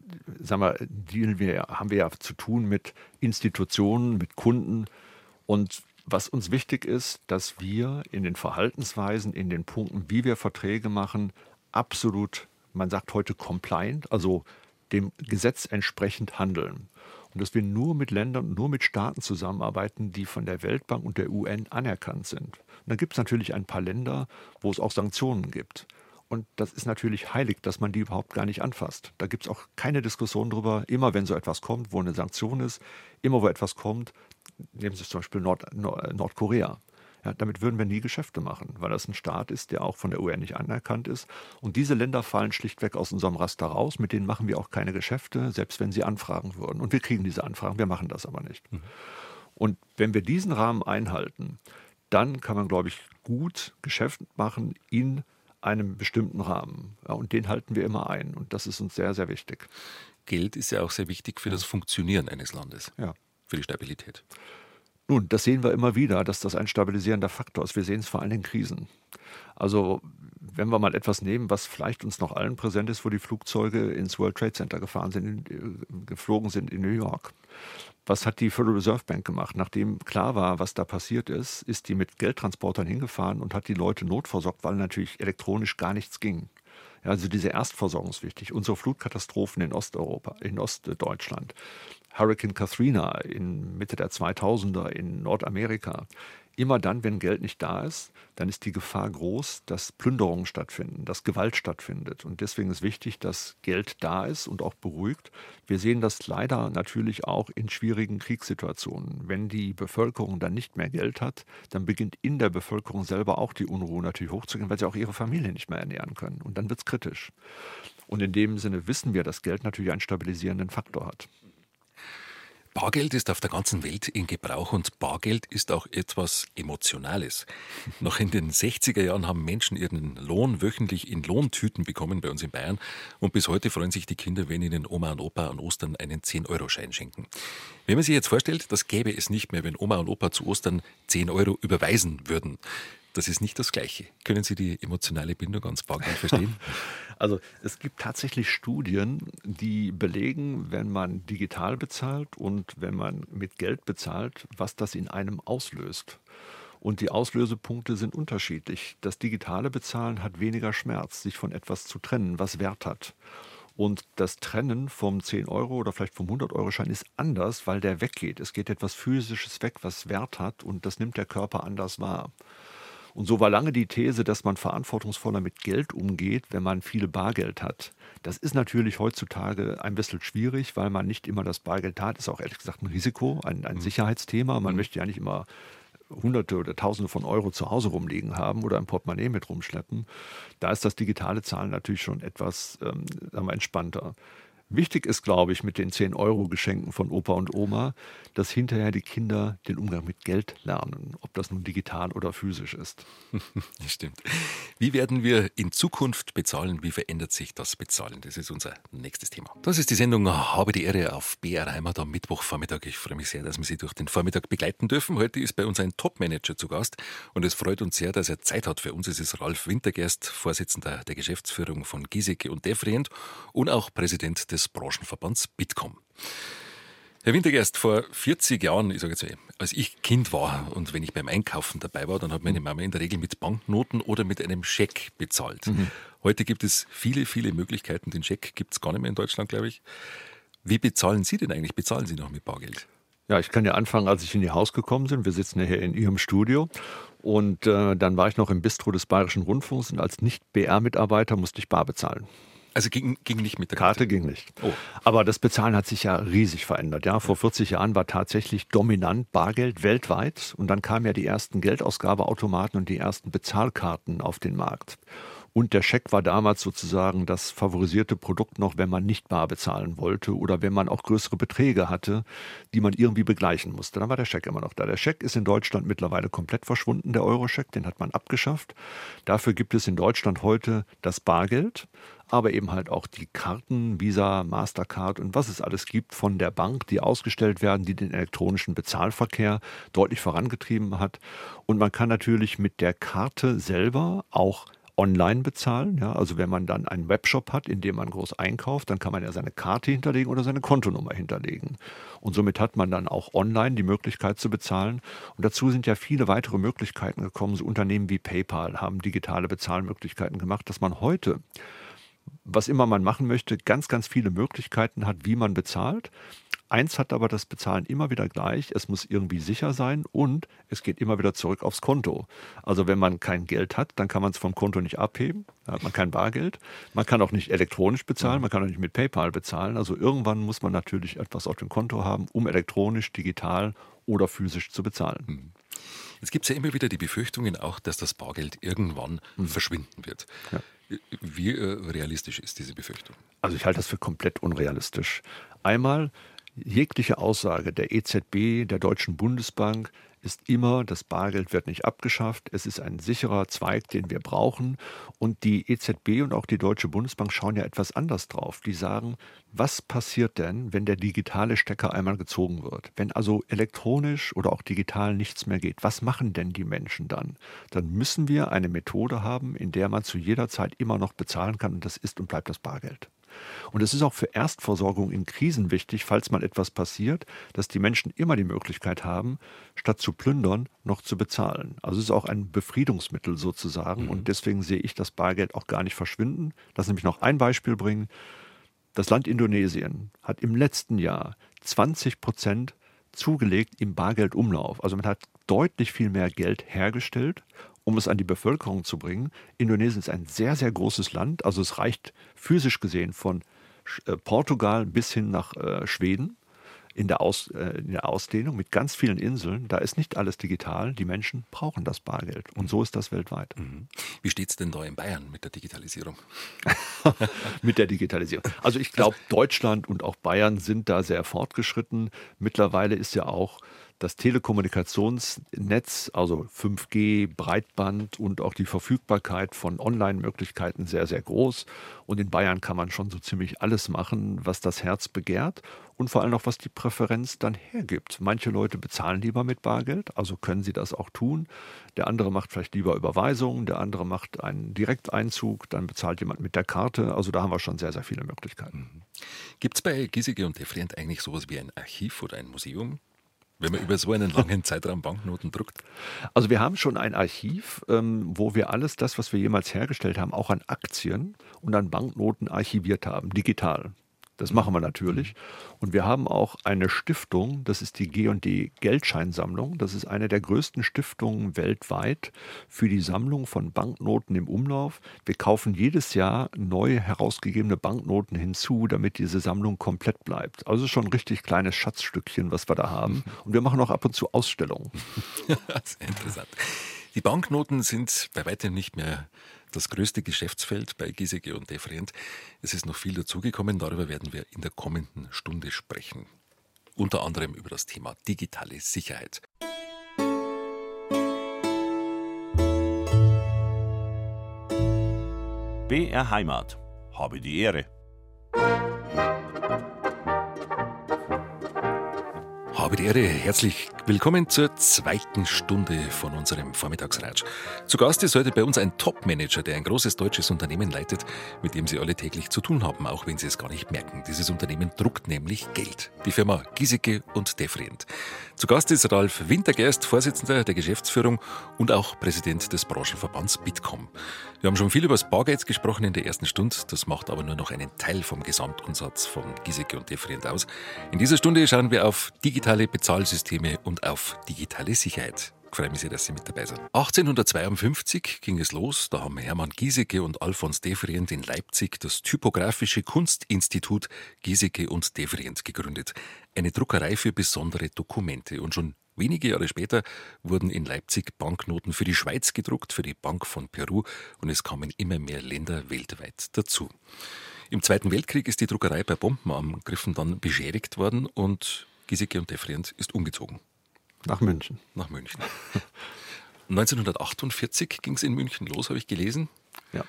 haben wir ja zu tun mit Institutionen, mit Kunden. Und was uns wichtig ist, dass wir in den Verhaltensweisen, in den Punkten, wie wir Verträge machen, absolut, man sagt heute compliant, also dem Gesetz entsprechend handeln. Und dass wir nur mit Ländern, nur mit Staaten zusammenarbeiten, die von der Weltbank und der UN anerkannt sind. Und dann gibt es natürlich ein paar Länder, wo es auch Sanktionen gibt. Und das ist natürlich heilig, dass man die überhaupt gar nicht anfasst. Da gibt es auch keine Diskussion drüber. Immer wenn so etwas kommt, wo eine Sanktion ist, immer wo etwas kommt, nehmen Sie zum Beispiel Nordkorea. Ja, damit würden wir nie Geschäfte machen, weil das ein Staat ist, der auch von der UN nicht anerkannt ist. Und diese Länder fallen schlichtweg aus unserem Raster raus. Mit denen machen wir auch keine Geschäfte, selbst wenn sie anfragen würden. Und wir kriegen diese Anfragen, wir machen das aber nicht. Und wenn wir diesen Rahmen einhalten, dann kann man, glaube ich, gut Geschäft machen in einem bestimmten Rahmen. Ja, und den halten wir immer ein. Und das ist uns sehr, sehr wichtig. Geld ist ja auch sehr wichtig für das Funktionieren eines Landes, für die Stabilität. Nun, das sehen wir immer wieder, dass das ein stabilisierender Faktor ist. Wir sehen es vor allem in Krisen. Also wenn wir mal etwas nehmen, was vielleicht uns noch allen präsent ist, wo die Flugzeuge ins World Trade Center geflogen sind in New York. Was hat die Federal Reserve Bank gemacht? Nachdem klar war, was da passiert ist, ist die mit Geldtransportern hingefahren und hat die Leute notversorgt, weil natürlich elektronisch gar nichts ging. Ja, also diese Erstversorgung ist wichtig. Unsere Flutkatastrophen in Osteuropa, in Ostdeutschland, Hurricane Katrina in Mitte der 2000er in Nordamerika. Immer dann, wenn Geld nicht da ist, dann ist die Gefahr groß, dass Plünderungen stattfinden, dass Gewalt stattfindet. Und deswegen ist wichtig, dass Geld da ist und auch beruhigt. Wir sehen das leider natürlich auch in schwierigen Kriegssituationen. Wenn die Bevölkerung dann nicht mehr Geld hat, dann beginnt in der Bevölkerung selber auch die Unruhe natürlich hochzugehen, weil sie auch ihre Familie nicht mehr ernähren können. Und dann wird es kritisch. Und in dem Sinne wissen wir, dass Geld natürlich einen stabilisierenden Faktor hat. Bargeld ist auf der ganzen Welt in Gebrauch und Bargeld ist auch etwas Emotionales. Noch in den 60er Jahren haben Menschen ihren Lohn wöchentlich in Lohntüten bekommen bei uns in Bayern und bis heute freuen sich die Kinder, wenn ihnen Oma und Opa an Ostern einen 10-Euro-Schein schenken. Wenn man sich jetzt vorstellt, das gäbe es nicht mehr, wenn Oma und Opa zu Ostern 10 Euro überweisen würden. Das ist nicht das Gleiche. Können Sie die emotionale Bindung ans Bargeld verstehen? Also es gibt tatsächlich Studien, die belegen, wenn man digital bezahlt und wenn man mit Geld bezahlt, was das in einem auslöst. Und die Auslösepunkte sind unterschiedlich. Das digitale Bezahlen hat weniger Schmerz, sich von etwas zu trennen, was Wert hat. Und das Trennen vom 10-Euro- oder vielleicht vom 100-Euro-Schein ist anders, weil der weggeht. Es geht etwas Physisches weg, was Wert hat und das nimmt der Körper anders wahr. Und so war lange die These, dass man verantwortungsvoller mit Geld umgeht, wenn man viel Bargeld hat. Das ist natürlich heutzutage ein bisschen schwierig, weil man nicht immer das Bargeld hat. Das ist auch ehrlich gesagt ein Risiko, ein Sicherheitsthema. Man möchte ja nicht immer Hunderte oder Tausende von Euro zu Hause rumliegen haben oder ein Portemonnaie mit rumschleppen. Da ist das digitale Zahlen natürlich schon etwas entspannter. Wichtig ist, glaube ich, mit den 10-Euro-Geschenken von Opa und Oma, dass hinterher die Kinder den Umgang mit Geld lernen, ob das nun digital oder physisch ist. Das stimmt. Wie werden wir in Zukunft bezahlen? Wie verändert sich das Bezahlen? Das ist unser nächstes Thema. Das ist die Sendung Habe die Ehre auf BR Heimat am Mittwochvormittag. Ich freue mich sehr, dass wir Sie durch den Vormittag begleiten dürfen. Heute ist bei uns ein Top-Manager zu Gast und es freut uns sehr, dass er Zeit hat für uns. Es ist Ralf Wintergerst, Vorsitzender der Geschäftsführung von Giesecke und Devrient und auch Präsident des Branchenverbands Bitkom. Herr Wintergerst, vor 40 Jahren, ich sage jetzt, als ich Kind war und wenn ich beim Einkaufen dabei war, dann hat meine Mama in der Regel mit Banknoten oder mit einem Scheck bezahlt. Heute gibt es viele, viele Möglichkeiten. Den Scheck gibt es gar nicht mehr in Deutschland, glaube ich. Wie bezahlen Sie denn eigentlich? Bezahlen Sie noch mit Bargeld? Ja, ich kann ja anfangen, als ich in Ihr Haus gekommen bin. Wir sitzen ja hier in Ihrem Studio. Und dann war ich noch im Bistro des Bayerischen Rundfunks und als Nicht-BR-Mitarbeiter musste ich bar bezahlen. Also ging nicht mit der Karte ging nicht. Oh. Aber das Bezahlen hat sich ja riesig verändert. Ja, vor 40 Jahren war tatsächlich dominant Bargeld weltweit. Und dann kamen ja die ersten Geldausgabeautomaten und die ersten Bezahlkarten auf den Markt. Und der Scheck war damals sozusagen das favorisierte Produkt noch, wenn man nicht bar bezahlen wollte oder wenn man auch größere Beträge hatte, die man irgendwie begleichen musste. Dann war der Scheck immer noch da. Der Scheck ist in Deutschland mittlerweile komplett verschwunden, der Euro-Scheck, den hat man abgeschafft. Dafür gibt es in Deutschland heute das Bargeld, aber eben halt auch die Karten, Visa, Mastercard und was es alles gibt von der Bank, die ausgestellt werden, die den elektronischen Bezahlverkehr deutlich vorangetrieben hat. Und man kann natürlich mit der Karte selber auch online bezahlen. Ja, also wenn man dann einen Webshop hat, in dem man groß einkauft, dann kann man ja seine Karte hinterlegen oder seine Kontonummer hinterlegen. Und somit hat man dann auch online die Möglichkeit zu bezahlen. Und dazu sind ja viele weitere Möglichkeiten gekommen. So Unternehmen wie PayPal haben digitale Bezahlmöglichkeiten gemacht, dass man heute, was immer man machen möchte, ganz, ganz viele Möglichkeiten hat, wie man bezahlt. Eins hat aber das Bezahlen immer wieder gleich, es muss irgendwie sicher sein und es geht immer wieder zurück aufs Konto. Also wenn man kein Geld hat, dann kann man es vom Konto nicht abheben, dann hat man kein Bargeld. Man kann auch nicht elektronisch bezahlen, man kann auch nicht mit PayPal bezahlen. Also irgendwann muss man natürlich etwas auf dem Konto haben, um elektronisch, digital oder physisch zu bezahlen. Jetzt gibt es ja immer wieder die Befürchtungen auch, dass das Bargeld irgendwann verschwinden wird. Ja. Wie realistisch ist diese Befürchtung? Also ich halte das für komplett unrealistisch. Einmal, jegliche Aussage der EZB, der Deutschen Bundesbank, ist immer, das Bargeld wird nicht abgeschafft. Es ist ein sicherer Zweig, den wir brauchen. Und die EZB und auch die Deutsche Bundesbank schauen ja etwas anders drauf. Die sagen, was passiert denn, wenn der digitale Stecker einmal gezogen wird? Wenn also elektronisch oder auch digital nichts mehr geht, was machen denn die Menschen dann? Dann müssen wir eine Methode haben, in der man zu jeder Zeit immer noch bezahlen kann. Und das ist und bleibt das Bargeld. Und es ist auch für Erstversorgung in Krisen wichtig, falls mal etwas passiert, dass die Menschen immer die Möglichkeit haben, statt zu plündern, noch zu bezahlen. Also es ist auch ein Befriedungsmittel sozusagen. Und deswegen sehe ich das Bargeld auch gar nicht verschwinden. Lass mich noch ein Beispiel bringen. Das Land Indonesien hat im letzten Jahr 20% zugelegt im Bargeldumlauf. Also man hat deutlich viel mehr Geld hergestellt, um es an die Bevölkerung zu bringen. Indonesien ist ein sehr, sehr großes Land. Also es reicht physisch gesehen von Portugal bis hin nach Schweden. in der Ausdehnung mit ganz vielen Inseln. Da ist nicht alles digital. Die Menschen brauchen das Bargeld. Und so ist das weltweit. Wie steht es denn da in Bayern mit der Digitalisierung? Mit der Digitalisierung. Also ich glaube, Deutschland und auch Bayern sind da sehr fortgeschritten. Mittlerweile ist ja auch das Telekommunikationsnetz, also 5G, Breitband und auch die Verfügbarkeit von Online-Möglichkeiten sehr, sehr groß. Und in Bayern kann man schon so ziemlich alles machen, was das Herz begehrt und vor allem auch, was die Präferenz dann hergibt. Manche Leute bezahlen lieber mit Bargeld, also können sie das auch tun. Der andere macht vielleicht lieber Überweisungen, der andere macht einen Direkteinzug, dann bezahlt jemand mit der Karte. Also da haben wir schon sehr, sehr viele Möglichkeiten. Gibt es bei Giesecke und Devrient eigentlich sowas wie ein Archiv oder ein Museum, wenn man über so einen langen Zeitraum Banknoten druckt? Also wir haben schon ein Archiv, wo wir alles das, was wir jemals hergestellt haben, auch an Aktien und an Banknoten archiviert haben, digital. Das machen wir natürlich. Und wir haben auch eine Stiftung, das ist die G&D Geldscheinsammlung. Das ist eine der größten Stiftungen weltweit für die Sammlung von Banknoten im Umlauf. Wir kaufen jedes Jahr neu herausgegebene Banknoten hinzu, damit diese Sammlung komplett bleibt. Also schon ein richtig kleines Schatzstückchen, was wir da haben. Und wir machen auch ab und zu Ausstellungen. Sehr interessant. Die Banknoten sind bei weitem nicht mehr das größte Geschäftsfeld bei Giesecke und Devrient. Es ist noch viel dazugekommen, darüber werden wir in der kommenden Stunde sprechen. Unter anderem über das Thema digitale Sicherheit. BR Heimat. Habe die Ehre. Habe die Ehre, herzlich willkommen zur zweiten Stunde von unserem Vormittagsratsch. Zu Gast ist heute bei uns ein Top-Manager, der ein großes deutsches Unternehmen leitet, mit dem Sie alle täglich zu tun haben, auch wenn Sie es gar nicht merken. Dieses Unternehmen druckt nämlich Geld. Die Firma Giesecke und Devrient. Zu Gast ist Ralf Wintergerst, Vorsitzender der Geschäftsführung und auch Präsident des Branchenverbands Bitkom. Wir haben schon viel über das Bargeld gesprochen in der ersten Stunde, das macht aber nur noch einen Teil vom Gesamtumsatz von Giesecke und Devrient aus. In dieser Stunde schauen wir auf digitale Bezahlsysteme und auf digitale Sicherheit. Ich freue mich sehr, dass Sie mit dabei sind. 1852 ging es los. Da haben Hermann Giesecke und Alfons Devrient in Leipzig das Typografische Kunstinstitut Giesecke und Devrient gegründet. Eine Druckerei für besondere Dokumente. Und schon wenige Jahre später wurden in Leipzig Banknoten für die Schweiz gedruckt, für die Bank von Peru. Und es kamen immer mehr Länder weltweit dazu. Im Zweiten Weltkrieg ist die Druckerei bei Bombenangriffen dann beschädigt worden und Giesecke und Devrient ist umgezogen. Nach München. Nach München. 1948 ging es in München los, habe ich gelesen. Ja.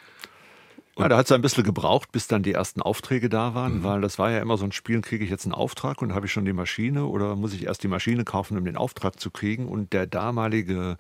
Ja, da hat es ein bisschen gebraucht, bis dann die ersten Aufträge da waren, weil das war ja immer so ein Spiel, kriege ich jetzt einen Auftrag und habe ich schon die Maschine oder muss ich erst die Maschine kaufen, um den Auftrag zu kriegen? Und der damalige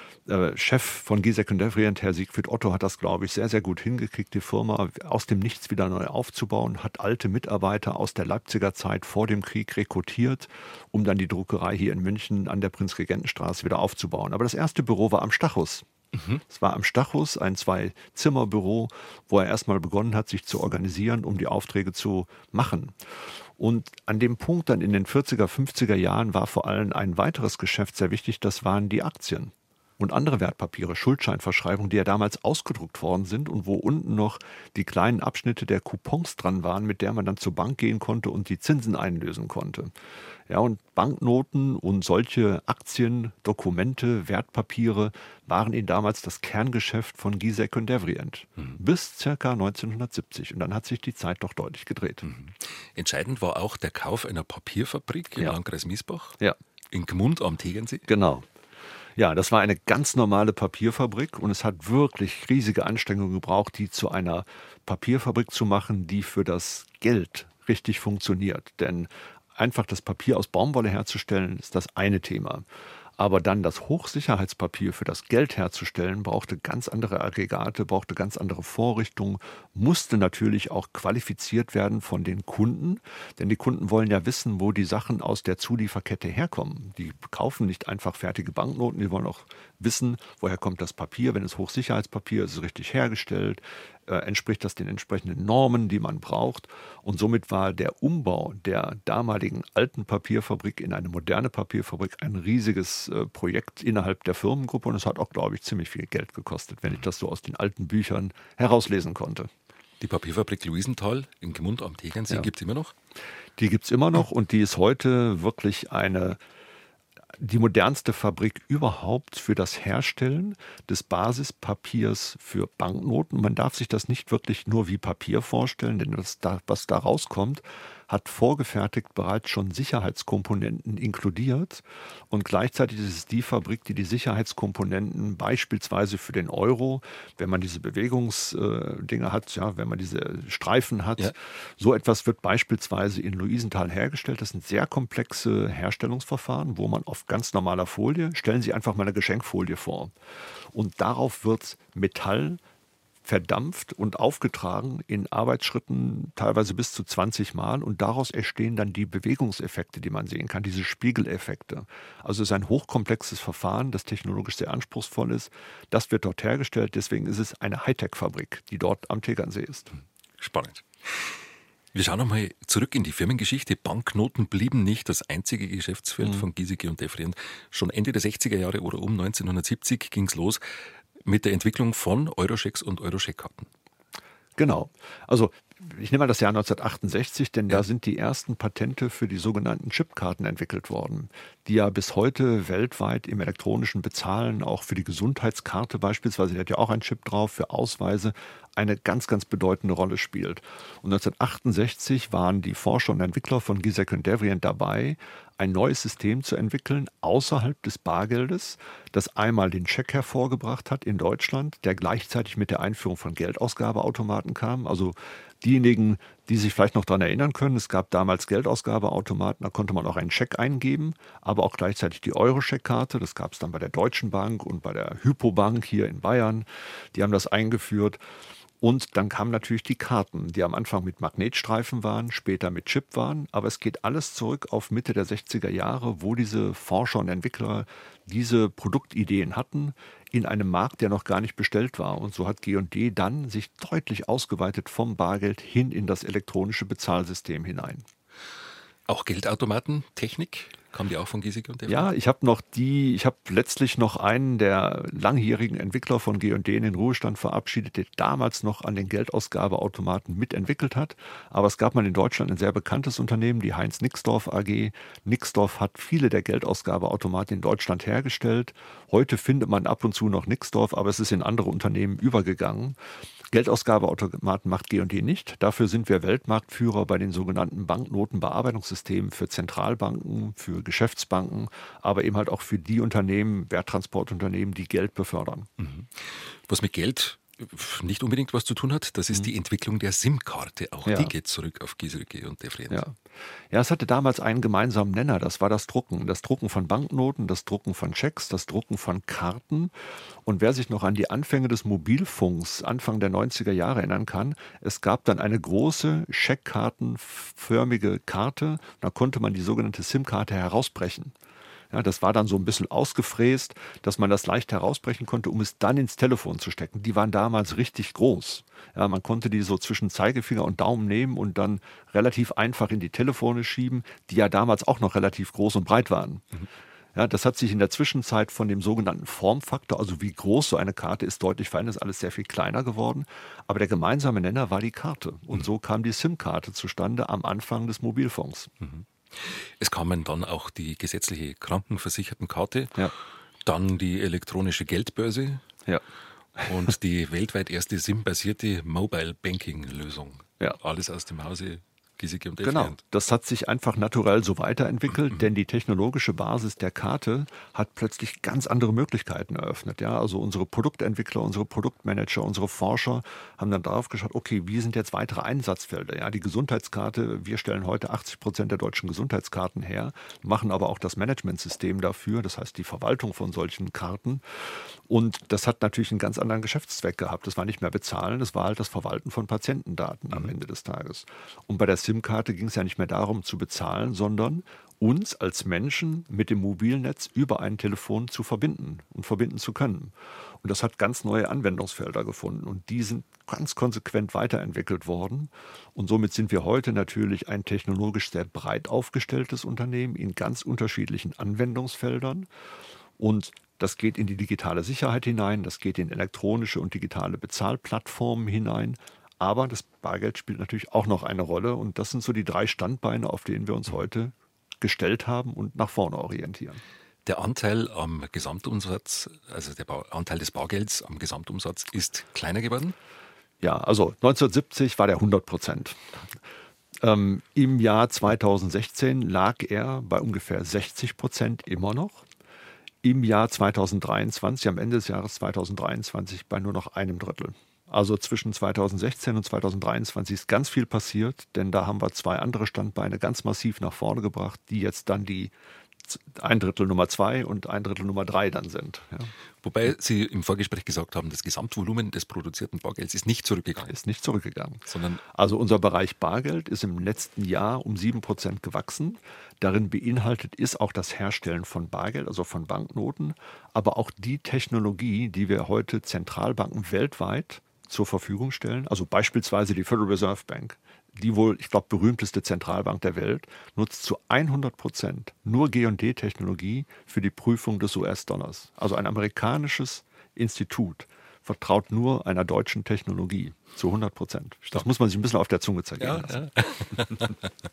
Chef von Giesecke und Devrient, Herr Siegfried Otto, hat das, glaube ich, sehr, sehr gut hingekriegt, die Firma aus dem Nichts wieder neu aufzubauen, hat alte Mitarbeiter aus der Leipziger Zeit vor dem Krieg rekrutiert, um dann die Druckerei hier in München an der Prinz-Regenten-Straße wieder aufzubauen. Aber das erste Büro war am Stachus. Es war am Stachus ein 2-Zimmer-Büro, wo er erstmal begonnen hat, sich zu organisieren, um die Aufträge zu machen. Und an dem Punkt dann in den 40er, 50er Jahren war vor allem ein weiteres Geschäft sehr wichtig, das waren die Aktien. Und andere Wertpapiere, Schuldscheinverschreibungen, die ja damals ausgedruckt worden sind und wo unten noch die kleinen Abschnitte der Coupons dran waren, mit der man dann zur Bank gehen konnte und die Zinsen einlösen konnte. Ja, und Banknoten und solche Aktien, Dokumente, Wertpapiere waren ihnen damals das Kerngeschäft von Giesecke und Devrient. Bis ca. 1970. Und dann hat sich die Zeit doch deutlich gedreht. Entscheidend war auch der Kauf einer Papierfabrik im Landkreis Miesbach. Ja. In Gmund am Tegernsee. Genau. Ja, das war eine ganz normale Papierfabrik und es hat wirklich riesige Anstrengungen gebraucht, die zu einer Papierfabrik zu machen, die für das Geld richtig funktioniert. Denn einfach das Papier aus Baumwolle herzustellen, ist das eine Thema. Aber dann das Hochsicherheitspapier für das Geld herzustellen, brauchte ganz andere Aggregate, brauchte ganz andere Vorrichtungen, musste natürlich auch qualifiziert werden von den Kunden. Denn die Kunden wollen ja wissen, wo die Sachen aus der Zulieferkette herkommen. Die kaufen nicht einfach fertige Banknoten, die wollen auch wissen, woher kommt das Papier. Wenn es Hochsicherheitspapier ist, ist es richtig hergestellt, entspricht das den entsprechenden Normen, die man braucht. Und somit war der Umbau der damaligen alten Papierfabrik in eine moderne Papierfabrik ein riesiges Projekt innerhalb der Firmengruppe. Und es hat auch, glaube ich, ziemlich viel Geld gekostet, wenn ich das so aus den alten Büchern herauslesen konnte. Die Papierfabrik Luisenthal in Gmund am Tegernsee gibt es immer noch? Die gibt es immer noch und die ist heute wirklich die modernste Fabrik überhaupt für das Herstellen des Basispapiers für Banknoten. Man darf sich das nicht wirklich nur wie Papier vorstellen, denn was da rauskommt, hat vorgefertigt bereits schon Sicherheitskomponenten inkludiert. Und gleichzeitig ist es die Fabrik, die die Sicherheitskomponenten beispielsweise für den Euro, wenn man diese Bewegungsdinge hat, ja, wenn man diese Streifen hat, so etwas wird beispielsweise in Luisenthal hergestellt. Das sind sehr komplexe Herstellungsverfahren, wo man auf ganz normaler Folie, stellen Sie einfach mal eine Geschenkfolie vor. Und darauf wird Metall verdampft und aufgetragen in Arbeitsschritten teilweise bis zu 20 Mal und daraus entstehen dann die Bewegungseffekte, die man sehen kann, diese Spiegeleffekte. Also es ist ein hochkomplexes Verfahren, das technologisch sehr anspruchsvoll ist. Das wird dort hergestellt, deswegen ist es eine Hightech-Fabrik, die dort am Tegernsee ist. Spannend. Wir schauen nochmal zurück in die Firmengeschichte. Banknoten blieben nicht das einzige Geschäftsfeld von Giesecke und Devrient. Schon Ende der 60er Jahre oder um 1970 ging es los mit der Entwicklung von Euroschecks und Euroscheckkarten. Genau. Also ich nehme mal das Jahr 1968, denn da sind die ersten Patente für die sogenannten Chipkarten entwickelt worden, die ja bis heute weltweit im elektronischen Bezahlen, auch für die Gesundheitskarte beispielsweise, die hat ja auch einen Chip drauf, für Ausweise, eine ganz, ganz bedeutende Rolle spielt. Und 1968 waren die Forscher und Entwickler von Giesecke und Devrient dabei, ein neues System zu entwickeln, außerhalb des Bargeldes, das einmal den Scheck hervorgebracht hat in Deutschland, der gleichzeitig mit der Einführung von Geldausgabeautomaten kam. Also diejenigen, die sich vielleicht noch daran erinnern können, es gab damals Geldausgabeautomaten, da konnte man auch einen Scheck eingeben, aber auch gleichzeitig die Euro-Scheckkarte. Das gab es dann bei der Deutschen Bank und bei der Hypo-Bank hier in Bayern. Die haben das eingeführt. Und dann kamen natürlich die Karten, die am Anfang mit Magnetstreifen waren, später mit Chip waren. Aber es geht alles zurück auf Mitte der 60er Jahre, wo diese Forscher und Entwickler diese Produktideen hatten in einem Markt, der noch gar nicht bestellt war. Und so hat G&D dann sich deutlich ausgeweitet vom Bargeld hin in das elektronische Bezahlsystem hinein. Auch Geldautomatentechnik? Kam die auch von Giesecke und Devrient? Ja, ich habe letztlich noch einen der langjährigen Entwickler von G&D in den Ruhestand verabschiedet, der damals noch an den Geldausgabeautomaten mitentwickelt hat. Aber es gab mal in Deutschland ein sehr bekanntes Unternehmen, die Heinz Nixdorf AG. Nixdorf hat viele der Geldausgabeautomaten in Deutschland hergestellt. Heute findet man ab und zu noch Nixdorf, aber es ist in andere Unternehmen übergegangen. Geldausgabeautomaten macht G&D nicht. Dafür sind wir Weltmarktführer bei den sogenannten Banknotenbearbeitungssystemen für Zentralbanken, für Geschäftsbanken, aber eben halt auch für die Unternehmen, Werttransportunternehmen, die Geld befördern. Was mit Geld nicht unbedingt was zu tun hat, das ist die Entwicklung der SIM-Karte. Auch die geht zurück auf Giesecke und Devrient. Ja, es hatte damals einen gemeinsamen Nenner, das war das Drucken. Das Drucken von Banknoten, das Drucken von Schecks, das Drucken von Karten. Und wer sich noch an die Anfänge des Mobilfunks Anfang der 90er Jahre erinnern kann, es gab dann eine große scheckkartenförmige Karte, da konnte man die sogenannte SIM-Karte herausbrechen. Ja, das war dann so ein bisschen ausgefräst, dass man das leicht herausbrechen konnte, um es dann ins Telefon zu stecken. Die waren damals richtig groß. Ja, man konnte die so zwischen Zeigefinger und Daumen nehmen und dann relativ einfach in die Telefone schieben, die ja damals auch noch relativ groß und breit waren. Ja, das hat sich in der Zwischenzeit von dem sogenannten Formfaktor, also wie groß so eine Karte ist, deutlich verändert. Ist alles sehr viel kleiner geworden. Aber der gemeinsame Nenner war die Karte. Und so kam die SIM-Karte zustande am Anfang des Mobilfunks. Es kamen dann auch die gesetzliche Krankenversichertenkarte, dann die elektronische Geldbörse und die weltweit erste SIM-basierte Mobile-Banking-Lösung. Alles aus dem Hause Giesecke und Devrient. Genau, das hat sich einfach naturell so weiterentwickelt, denn die technologische Basis der Karte hat plötzlich ganz andere Möglichkeiten eröffnet. Ja, also unsere Produktentwickler, unsere Produktmanager, unsere Forscher haben dann darauf geschaut, okay, wie sind jetzt weitere Einsatzfelder? Ja, die Gesundheitskarte, wir stellen heute 80% der deutschen Gesundheitskarten her, machen aber auch das Managementsystem dafür, das heißt die Verwaltung von solchen Karten. Und das hat natürlich einen ganz anderen Geschäftszweck gehabt. Das war nicht mehr bezahlen, das war halt das Verwalten von Patientendaten am Ende des Tages. Und bei der SIM-Karte ging es ja nicht mehr darum zu bezahlen, sondern uns als Menschen mit dem Mobilnetz über ein Telefon zu verbinden und verbinden zu können. Und das hat ganz neue Anwendungsfelder gefunden und die sind ganz konsequent weiterentwickelt worden. Und somit sind wir heute natürlich ein technologisch sehr breit aufgestelltes Unternehmen in ganz unterschiedlichen Anwendungsfeldern. Und das geht in die digitale Sicherheit hinein, das geht in elektronische und digitale Bezahlplattformen hinein, Aber das Bargeld spielt natürlich auch noch eine Rolle. Und das sind so die 3 Standbeine, auf denen wir uns heute gestellt haben und nach vorne orientieren. Der Anteil am Gesamtumsatz, also der Anteil des Bargelds am Gesamtumsatz ist kleiner geworden? Ja, also 1970 war der 100%. Im Jahr 2016 lag er bei ungefähr 60% immer noch. Im Jahr 2023, am Ende des Jahres 2023, bei nur noch einem Drittel. Also zwischen 2016 und 2023 ist ganz viel passiert, denn da haben wir 2 andere Standbeine ganz massiv nach vorne gebracht, die jetzt dann die 1/3 Nummer 2 und 1/3 Nummer 3 dann sind. Ja. Wobei Sie im Vorgespräch gesagt haben, das Gesamtvolumen des produzierten Bargelds ist nicht zurückgegangen. Ist nicht zurückgegangen. Sondern also unser Bereich Bargeld ist im letzten Jahr um 7% gewachsen. Darin beinhaltet ist auch das Herstellen von Bargeld, also von Banknoten, aber auch die Technologie, die wir heute Zentralbanken weltweit zur Verfügung stellen. Also beispielsweise die Federal Reserve Bank, die wohl, ich glaube, berühmteste Zentralbank der Welt, nutzt zu 100% nur G&D-Technologie für die Prüfung des US-Dollars. Also ein amerikanisches Institut vertraut nur einer deutschen Technologie zu 100%. Das muss man sich ein bisschen auf der Zunge zergehen lassen. Ja.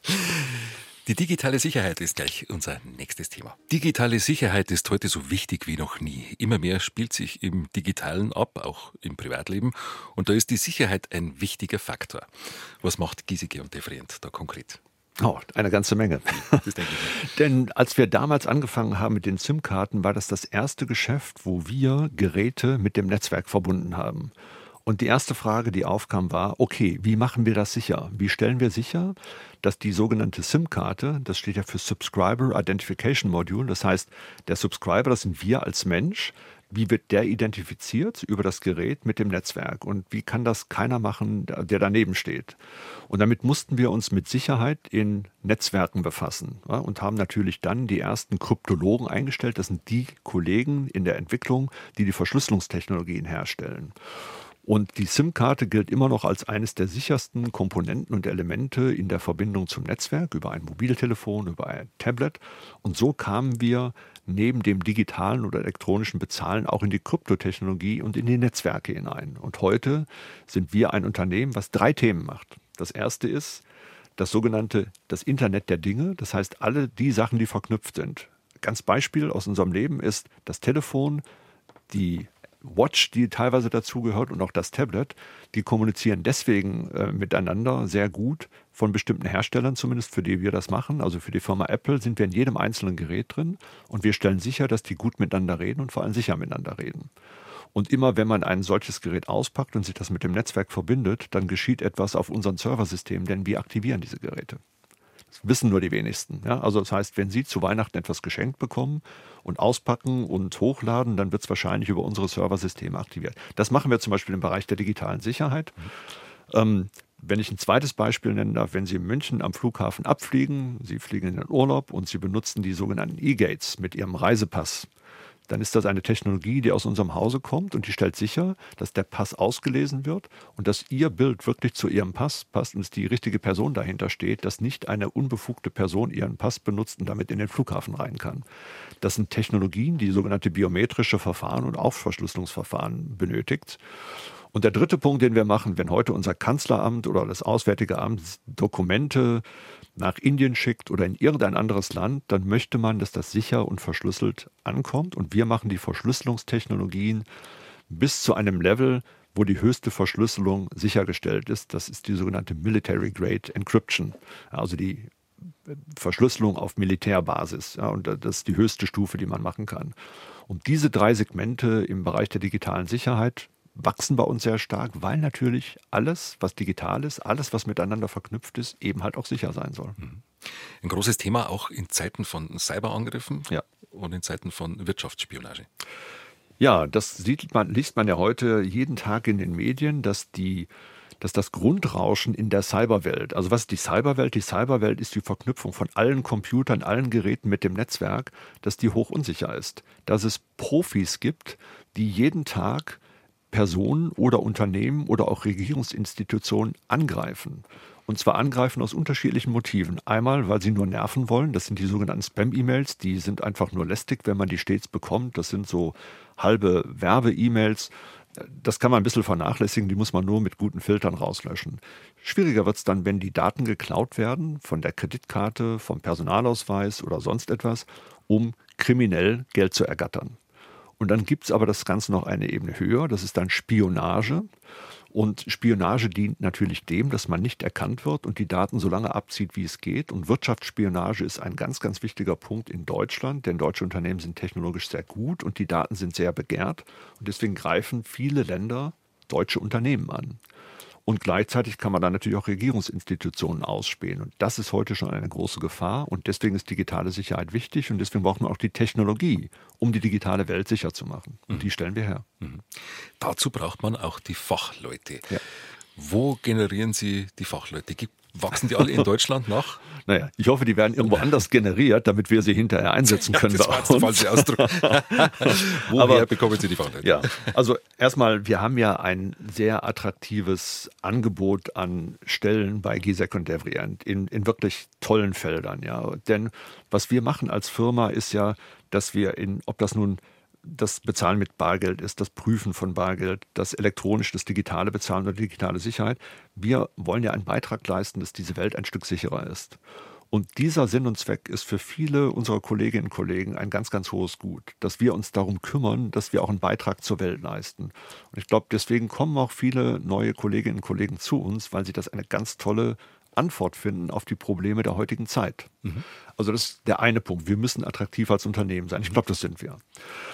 Die digitale Sicherheit ist gleich unser nächstes Thema. Digitale Sicherheit ist heute so wichtig wie noch nie. Immer mehr spielt sich im Digitalen ab, auch im Privatleben. Und da ist die Sicherheit ein wichtiger Faktor. Was macht Giesecke & Devrient da konkret? Oh, eine ganze Menge. Das denke ich. Denn als wir damals angefangen haben mit den SIM-Karten, war das erste Geschäft, wo wir Geräte mit dem Netzwerk verbunden haben. Und die erste Frage, die aufkam, war, okay, wie machen wir das sicher? Wie stellen wir sicher, dass die sogenannte SIM-Karte, das steht ja für Subscriber Identification Module, das heißt, der Subscriber, das sind wir als Mensch, wie wird der identifiziert über das Gerät mit dem Netzwerk? Und wie kann das keiner machen, der daneben steht? Und damit mussten wir uns mit Sicherheit in Netzwerken befassen, ja, und haben natürlich dann die ersten Kryptologen eingestellt. Das sind die Kollegen in der Entwicklung, die Verschlüsselungstechnologien herstellen. Und die SIM-Karte gilt immer noch als eines der sichersten Komponenten und Elemente in der Verbindung zum Netzwerk über ein Mobiltelefon, über ein Tablet. Und so kamen wir neben dem digitalen oder elektronischen Bezahlen auch in die Kryptotechnologie und in die Netzwerke hinein. Und heute sind wir ein Unternehmen, was 3 Themen macht. Das erste ist das Internet der Dinge, das heißt alle die Sachen, die verknüpft sind. Ganz Beispiel aus unserem Leben ist das Telefon, die Watch, die teilweise dazugehört, und auch das Tablet, die kommunizieren deswegen miteinander sehr gut von bestimmten Herstellern zumindest, für die wir das machen. Also für die Firma Apple sind wir in jedem einzelnen Gerät drin und wir stellen sicher, dass die gut miteinander reden und vor allem sicher miteinander reden. Und immer wenn man ein solches Gerät auspackt und sich das mit dem Netzwerk verbindet, dann geschieht etwas auf unseren Serversystemen, denn wir aktivieren diese Geräte. Das wissen nur die wenigsten. Ja? Also das heißt, wenn Sie zu Weihnachten etwas geschenkt bekommen und auspacken und hochladen, dann wird es wahrscheinlich über unsere Serversysteme aktiviert. Das machen wir zum Beispiel im Bereich der digitalen Sicherheit. Wenn ich ein zweites Beispiel nennen darf, wenn Sie in München am Flughafen abfliegen, Sie fliegen in den Urlaub und Sie benutzen die sogenannten E-Gates mit Ihrem Reisepass, dann ist das eine Technologie, die aus unserem Hause kommt und die stellt sicher, dass der Pass ausgelesen wird und dass Ihr Bild wirklich zu Ihrem Pass passt und dass die richtige Person dahinter steht, dass nicht eine unbefugte Person Ihren Pass benutzt und damit in den Flughafen rein kann. Das sind Technologien, die sogenannte biometrische Verfahren und auch Verschlüsselungsverfahren benötigt. Und der dritte Punkt, den wir machen, wenn heute unser Kanzleramt oder das Auswärtige Amt Dokumente nach Indien schickt oder in irgendein anderes Land, dann möchte man, dass das sicher und verschlüsselt ankommt. Und wir machen die Verschlüsselungstechnologien bis zu einem Level, wo die höchste Verschlüsselung sichergestellt ist. Das ist die sogenannte Military Grade Encryption, also die Verschlüsselung auf Militärbasis. Ja, und das ist die höchste Stufe, die man machen kann. Und diese 3 Segmente im Bereich der digitalen Sicherheit wachsen bei uns sehr stark, weil natürlich alles, was digital ist, alles, was miteinander verknüpft ist, eben halt auch sicher sein soll. Ein großes Thema auch in Zeiten von Cyberangriffen, ja, und in Zeiten von Wirtschaftsspionage. Ja, das liest man ja heute jeden Tag in den Medien, dass das Grundrauschen in der Cyberwelt, also was ist die Cyberwelt? Die Cyberwelt ist die Verknüpfung von allen Computern, allen Geräten mit dem Netzwerk, dass die hoch unsicher ist. Dass es Profis gibt, die jeden Tag Personen oder Unternehmen oder auch Regierungsinstitutionen angreifen. Und zwar angreifen aus unterschiedlichen Motiven. Einmal, weil sie nur nerven wollen. Das sind die sogenannten Spam-E-Mails. Die sind einfach nur lästig, wenn man die stets bekommt. Das sind so halbe Werbe-E-Mails. Das kann man ein bisschen vernachlässigen, die muss man nur mit guten Filtern rauslöschen. Schwieriger wird es dann, wenn die Daten geklaut werden von der Kreditkarte, vom Personalausweis oder sonst etwas, um kriminell Geld zu ergattern. Und dann gibt es aber das Ganze noch eine Ebene höher, das ist dann Spionage. Und Spionage dient natürlich dem, dass man nicht erkannt wird und die Daten so lange abzieht, wie es geht. Und Wirtschaftsspionage ist ein ganz, ganz wichtiger Punkt in Deutschland, denn deutsche Unternehmen sind technologisch sehr gut und die Daten sind sehr begehrt. Und deswegen greifen viele Länder deutsche Unternehmen an. Und gleichzeitig kann man dann natürlich auch Regierungsinstitutionen ausspähen. Und das ist heute schon eine große Gefahr. Und deswegen ist digitale Sicherheit wichtig. Und deswegen braucht man auch die Technologie, um die digitale Welt sicher zu machen. Und die stellen wir her. Dazu braucht man auch die Fachleute. Ja. Wo generieren Sie die Fachleute? Wachsen die alle in Deutschland nach? Naja, ich hoffe, die werden irgendwo anders generiert, damit wir sie hinterher einsetzen können. Das war jetzt der falsche Ausdruck. Woher bekommen Sie die Fachleute? Ja, also erstmal, wir haben ja ein sehr attraktives Angebot an Stellen bei GISEC und Devrient in wirklich tollen Feldern. Ja. Denn was wir machen als Firma ist ja, dass wir ob das nun das Bezahlen mit Bargeld ist, das Prüfen von Bargeld, das elektronisch, das digitale Bezahlen oder digitale Sicherheit. Wir wollen ja einen Beitrag leisten, dass diese Welt ein Stück sicherer ist. Und dieser Sinn und Zweck ist für viele unserer Kolleginnen und Kollegen ein ganz, ganz hohes Gut, dass wir uns darum kümmern, dass wir auch einen Beitrag zur Welt leisten. Und ich glaube, deswegen kommen auch viele neue Kolleginnen und Kollegen zu uns, weil sie das eine ganz tolle Antwort finden auf die Probleme der heutigen Zeit. Also das ist der eine Punkt. Wir müssen attraktiv als Unternehmen sein. Ich glaube, das sind wir.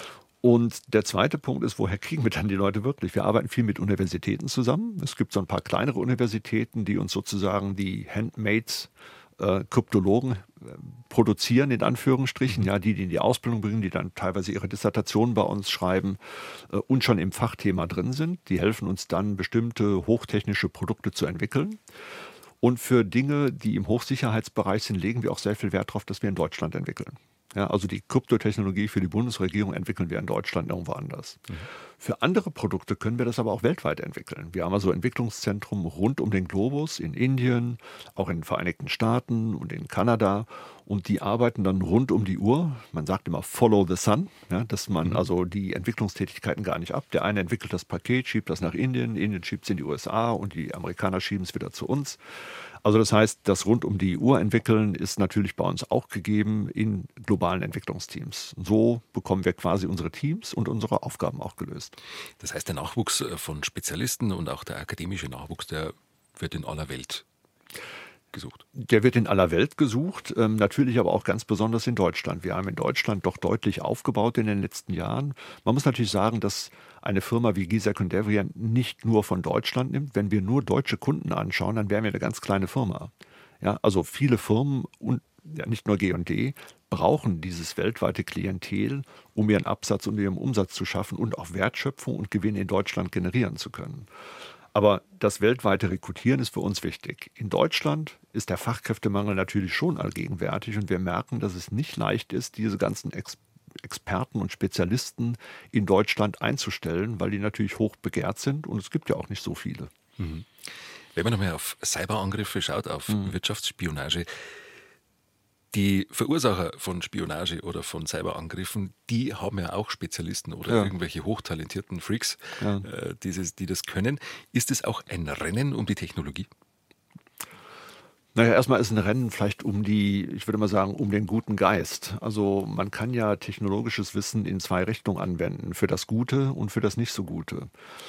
Und der zweite Punkt ist, woher kriegen wir dann die Leute wirklich? Wir arbeiten viel mit Universitäten zusammen. Es gibt so ein paar kleinere Universitäten, die uns sozusagen die Handmaids, Kryptologen produzieren, in Anführungsstrichen, ja, die in die Ausbildung bringen, die dann teilweise ihre Dissertationen bei uns schreiben und schon im Fachthema drin sind. Die helfen uns dann, bestimmte hochtechnische Produkte zu entwickeln. Und für Dinge, die im Hochsicherheitsbereich sind, legen wir auch sehr viel Wert darauf, dass wir in Deutschland entwickeln. Ja, also die Kryptotechnologie für die Bundesregierung entwickeln wir in Deutschland irgendwo anders. Für andere Produkte können wir das aber auch weltweit entwickeln. Wir haben also Entwicklungszentrum rund um den Globus in Indien, auch in den Vereinigten Staaten und in Kanada. Und die arbeiten dann rund um die Uhr. Man sagt immer Follow the Sun, ja, dass man also die Entwicklungstätigkeiten gar nicht ab. Der eine entwickelt das Paket, schiebt das nach Indien, Indien schiebt es in die USA und die Amerikaner schieben es wieder zu uns. Also das heißt, das rund um die Uhr entwickeln ist natürlich bei uns auch gegeben in globalen Entwicklungsteams. So bekommen wir quasi unsere Teams und unsere Aufgaben auch gelöst. Das heißt, der Nachwuchs von Spezialisten und auch der akademische Nachwuchs, der wird in aller Welt gesucht. Der wird in aller Welt gesucht, natürlich aber auch ganz besonders in Deutschland. Wir haben in Deutschland doch deutlich aufgebaut in den letzten Jahren. Man muss natürlich sagen, dass eine Firma wie GISEC und Devrient nicht nur von Deutschland nimmt. Wenn wir nur deutsche Kunden anschauen, dann wären wir eine ganz kleine Firma. Ja, also viele Firmen und ja, nicht nur G&D brauchen dieses weltweite Klientel, um ihren Absatz und ihren Umsatz zu schaffen und auch Wertschöpfung und Gewinn in Deutschland generieren zu können. Aber das weltweite Rekrutieren ist für uns wichtig. In Deutschland ist der Fachkräftemangel natürlich schon allgegenwärtig und wir merken, dass es nicht leicht ist, diese ganzen Experten und Spezialisten in Deutschland einzustellen, weil die natürlich hoch begehrt sind und es gibt ja auch nicht so viele. Wenn man nochmal auf Cyberangriffe schaut, auf Wirtschaftsspionage, die Verursacher von Spionage oder von Cyberangriffen, die haben ja auch Spezialisten oder irgendwelche hochtalentierten Freaks, die das können. Ist es auch ein Rennen um die Technologie? Naja, erstmal ist ein Rennen vielleicht ich würde mal sagen, um den guten Geist. Also man kann ja technologisches Wissen in zwei Richtungen anwenden, für das Gute und für das nicht so Gute.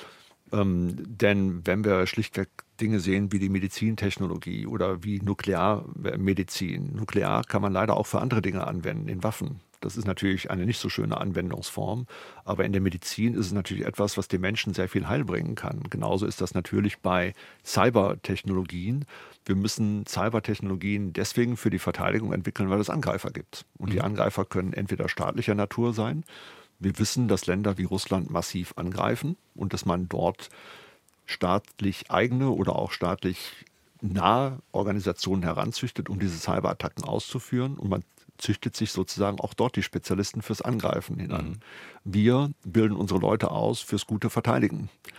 Denn wenn wir schlichtweg Dinge sehen wie die Medizintechnologie oder wie Nuklearmedizin, Nuklear kann man leider auch für andere Dinge anwenden, in Waffen. Das ist natürlich eine nicht so schöne Anwendungsform, aber in der Medizin ist es natürlich etwas, was den Menschen sehr viel Heil bringen kann. Genauso ist das natürlich bei Cybertechnologien. Wir müssen Cybertechnologien deswegen für die Verteidigung entwickeln, weil es Angreifer gibt. Und die Angreifer können entweder staatlicher Natur sein. Wir wissen, dass Länder wie Russland massiv angreifen und dass man dort staatlich eigene oder auch staatlich nahe Organisationen heranzüchtet, um diese Cyberattacken auszuführen. Und man züchtet sich sozusagen auch dort die Spezialisten fürs Angreifen hinan. Wir bilden unsere Leute aus fürs gute Verteidigen.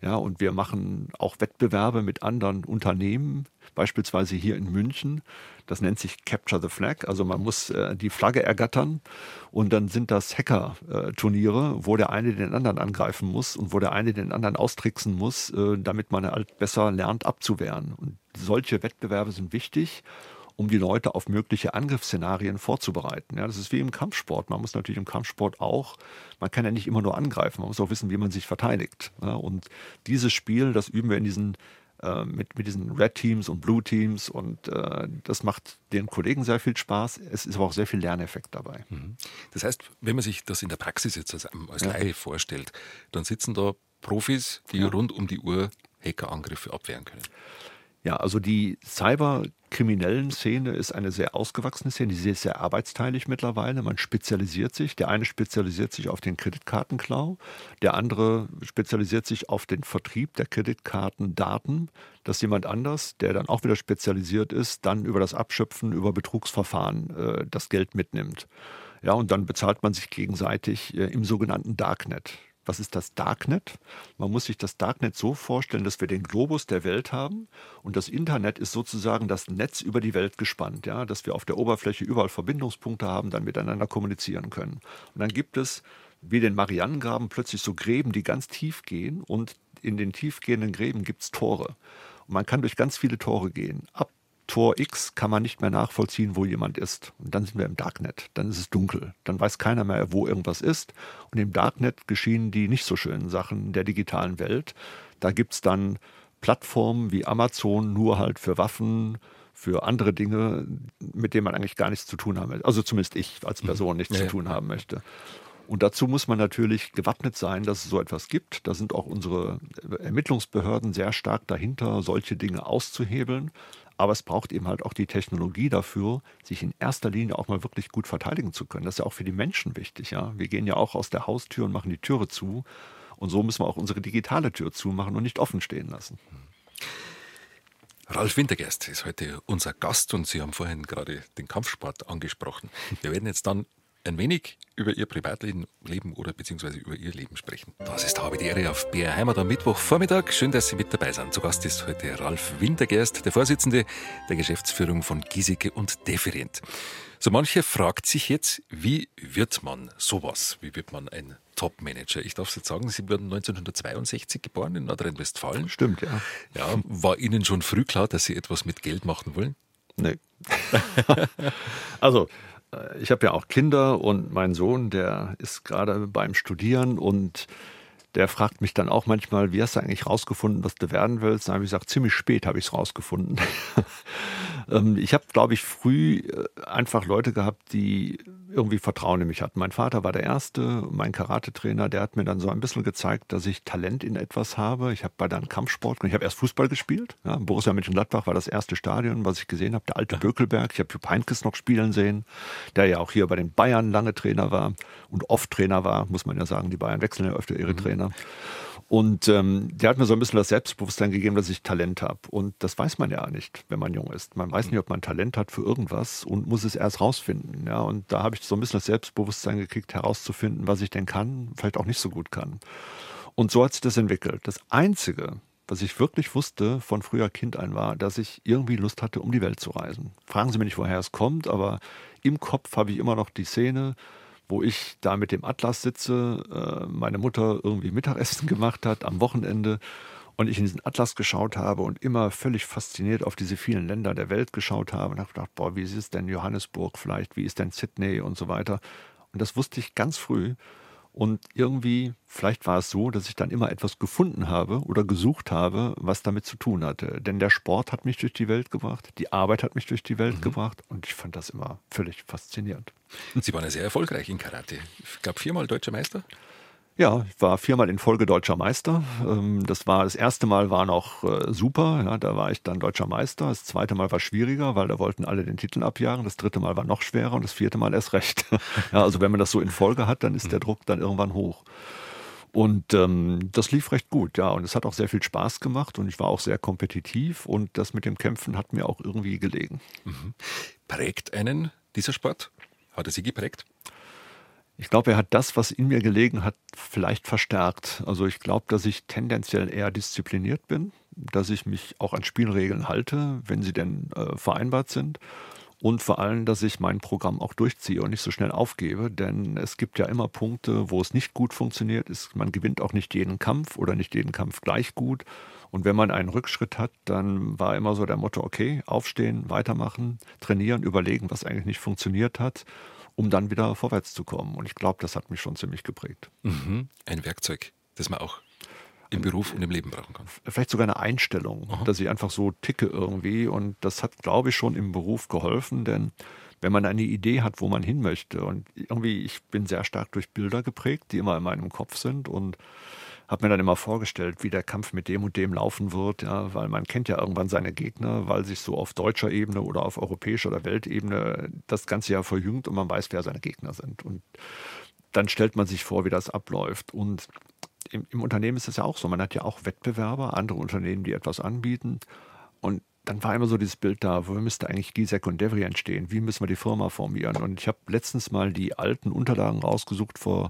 Ja, und wir machen auch Wettbewerbe mit anderen Unternehmen, beispielsweise hier in München. Das nennt sich Capture the Flag. Also man muss die Flagge ergattern und dann sind das Hacker-Turniere, wo der eine den anderen angreifen muss und wo der eine den anderen austricksen muss, damit man halt besser lernt abzuwehren. Und solche Wettbewerbe sind wichtig, um die Leute auf mögliche Angriffsszenarien vorzubereiten. Ja, das ist wie im Kampfsport. Man muss natürlich im Kampfsport auch, man kann ja nicht immer nur angreifen, man muss auch wissen, wie man sich verteidigt. Ja, und dieses Spiel, das üben wir in diesen mit diesen Red Teams und Blue Teams und das macht den Kollegen sehr viel Spaß. Es ist aber auch sehr viel Lerneffekt dabei. Das heißt, wenn man sich das in der Praxis jetzt als Laie vorstellt, dann sitzen da Profis, die rund um die Uhr Hackerangriffe abwehren können. Ja, also die cyberkriminellen Szene ist eine sehr ausgewachsene Szene, die ist sehr arbeitsteilig mittlerweile. Man spezialisiert sich. Der eine spezialisiert sich auf den Kreditkartenklau, der andere spezialisiert sich auf den Vertrieb der Kreditkartendaten, dass jemand anders, der dann auch wieder spezialisiert ist, dann über das Abschöpfen, über Betrugsverfahren das Geld mitnimmt. Ja, und dann bezahlt man sich gegenseitig im sogenannten Darknet. Was ist das Darknet? Man muss sich das Darknet so vorstellen, dass wir den Globus der Welt haben und das Internet ist sozusagen das Netz über die Welt gespannt, ja, dass wir auf der Oberfläche überall Verbindungspunkte haben, dann miteinander kommunizieren können. Und dann gibt es, wie den Marianengraben, plötzlich so Gräben, die ganz tief gehen und in den tiefgehenden Gräben gibt es Tore. Und man kann durch ganz viele Tore gehen. Ab Tor X kann man nicht mehr nachvollziehen, wo jemand ist. Und dann sind wir im Darknet. Dann ist es dunkel. Dann weiß keiner mehr, wo irgendwas ist. Und im Darknet geschehen die nicht so schönen Sachen der digitalen Welt. Da gibt es dann Plattformen wie Amazon, nur halt für Waffen, für andere Dinge, mit denen man eigentlich gar nichts zu tun haben möchte. Also zumindest ich als Person nichts zu tun haben möchte. Und dazu muss man natürlich gewappnet sein, dass es so etwas gibt. Da sind auch unsere Ermittlungsbehörden sehr stark dahinter, solche Dinge auszuhebeln. Aber es braucht eben halt auch die Technologie dafür, sich in erster Linie auch mal wirklich gut verteidigen zu können. Das ist ja auch für die Menschen wichtig. Ja? Wir gehen ja auch aus der Haustür und machen die Türe zu. Und so müssen wir auch unsere digitale Tür zumachen und nicht offen stehen lassen. Ralf Wintergerst ist heute unser Gast und Sie haben vorhin gerade den Kampfsport angesprochen. Wir werden jetzt dann ein wenig über Ihr Privatleben oder beziehungsweise über Ihr Leben sprechen. Das ist Habe die Ehre auf BR Heimat am Mittwochvormittag. Schön, dass Sie mit dabei sind. Zu Gast ist heute Ralf Wintergerst, der Vorsitzende der Geschäftsführung von Giesecke und Devrient. So mancher fragt sich jetzt, wie wird man sowas? Wie wird man ein Top-Manager? Ich darf jetzt sagen, Sie wurden 1962 geboren in Nordrhein-Westfalen. Stimmt, ja. Ja, war Ihnen schon früh klar, dass Sie etwas mit Geld machen wollen? Nee. Also, ich habe ja auch Kinder und mein Sohn, der ist gerade beim Studieren und der fragt mich dann auch manchmal, wie hast du eigentlich rausgefunden, was du werden willst? Dann habe ich gesagt, ziemlich spät habe ich es rausgefunden. Ich habe, glaube ich, früh einfach Leute gehabt, die irgendwie Vertrauen in mich hatten. Mein Vater war der Erste, mein Karate-Trainer, der hat mir dann so ein bisschen gezeigt, dass ich Talent in etwas habe. Ich habe bei dann Kampfsport, ich habe erst Fußball gespielt. Ja, Borussia Mönchengladbach war das erste Stadion, was ich gesehen habe, der alte Bökelberg. Ich habe Jupp Heynckes noch spielen sehen, der ja auch hier bei den Bayern lange Trainer war und oft Trainer war, muss man ja sagen. Die Bayern wechseln ja öfter ihre Trainer. Und der hat mir so ein bisschen das Selbstbewusstsein gegeben, dass ich Talent habe. Und das weiß man ja nicht, wenn man jung ist. Man weiß nicht, ob man Talent hat für irgendwas und muss es erst rausfinden. Ja, und da habe ich so ein bisschen das Selbstbewusstsein gekriegt, herauszufinden, was ich denn kann, vielleicht auch nicht so gut kann. Und so hat sich das entwickelt. Das Einzige, was ich wirklich wusste von früher Kind ein, war, dass ich irgendwie Lust hatte, um die Welt zu reisen. Fragen Sie mich nicht, woher es kommt, aber im Kopf habe ich immer noch die Szene, wo ich da mit dem Atlas sitze, meine Mutter irgendwie Mittagessen gemacht hat am Wochenende und ich in diesen Atlas geschaut habe und immer völlig fasziniert auf diese vielen Länder der Welt geschaut habe und habe gedacht, boah, wie ist denn Johannesburg vielleicht, wie ist denn Sydney und so weiter. Und das wusste ich ganz früh. Und irgendwie, vielleicht war es so, dass ich dann immer etwas gefunden habe oder gesucht habe, was damit zu tun hatte. Denn der Sport hat mich durch die Welt gebracht, die Arbeit hat mich durch die Welt gebracht und ich fand das immer völlig faszinierend. Sie waren ja sehr erfolgreich in Karate. Ich glaube, 4-mal deutscher Meister? Ja, ich war 4-mal in Folge deutscher Meister. Das erste Mal war noch super, ja, da war ich dann deutscher Meister. Das zweite Mal war schwieriger, weil da wollten alle den Titel abjagen. Das dritte Mal war noch schwerer und das vierte Mal erst recht. Ja, also wenn man das so in Folge hat, dann ist der Druck dann irgendwann hoch. Und das lief recht gut, ja. Und es hat auch sehr viel Spaß gemacht und ich war auch sehr kompetitiv und das mit dem Kämpfen hat mir auch irgendwie gelegen. Prägt einen dieser Sport? Hat er Sie geprägt? Ich glaube, er hat das, was in mir gelegen hat, vielleicht verstärkt. Also ich glaube, dass ich tendenziell eher diszipliniert bin, dass ich mich auch an Spielregeln halte, wenn sie denn vereinbart sind. Und vor allem, dass ich mein Programm auch durchziehe und nicht so schnell aufgebe, denn es gibt ja immer Punkte, wo es nicht gut funktioniert. Man gewinnt auch nicht jeden Kampf oder nicht jeden Kampf gleich gut. Und wenn man einen Rückschritt hat, dann war immer so der Motto, okay, aufstehen, weitermachen, trainieren, überlegen, was eigentlich nicht funktioniert hat, um dann wieder vorwärts zu kommen. Und ich glaube, das hat mich schon ziemlich geprägt. Mhm. Ein Werkzeug, das man auch im Beruf und im Leben brauchen kann. Vielleicht sogar eine Einstellung, dass ich einfach so ticke irgendwie. Und das hat, glaube ich, schon im Beruf geholfen, denn wenn man eine Idee hat, wo man hin möchte und irgendwie, ich bin sehr stark durch Bilder geprägt, die immer in meinem Kopf sind und habe mir dann immer vorgestellt, wie der Kampf mit dem und dem laufen wird, ja, weil man kennt ja irgendwann seine Gegner, weil sich so auf deutscher Ebene oder auf europäischer oder Weltebene das ganze Jahr verjüngt und man weiß, wer seine Gegner sind. Und dann stellt man sich vor, wie das abläuft. Und im Unternehmen ist es ja auch so. Man hat ja auch Wettbewerber, andere Unternehmen, die etwas anbieten. Und dann war immer so dieses Bild da, wo müsste eigentlich Giesecke und Devrient entstehen? Wie müssen wir die Firma formieren? Und ich habe letztens mal die alten Unterlagen rausgesucht vor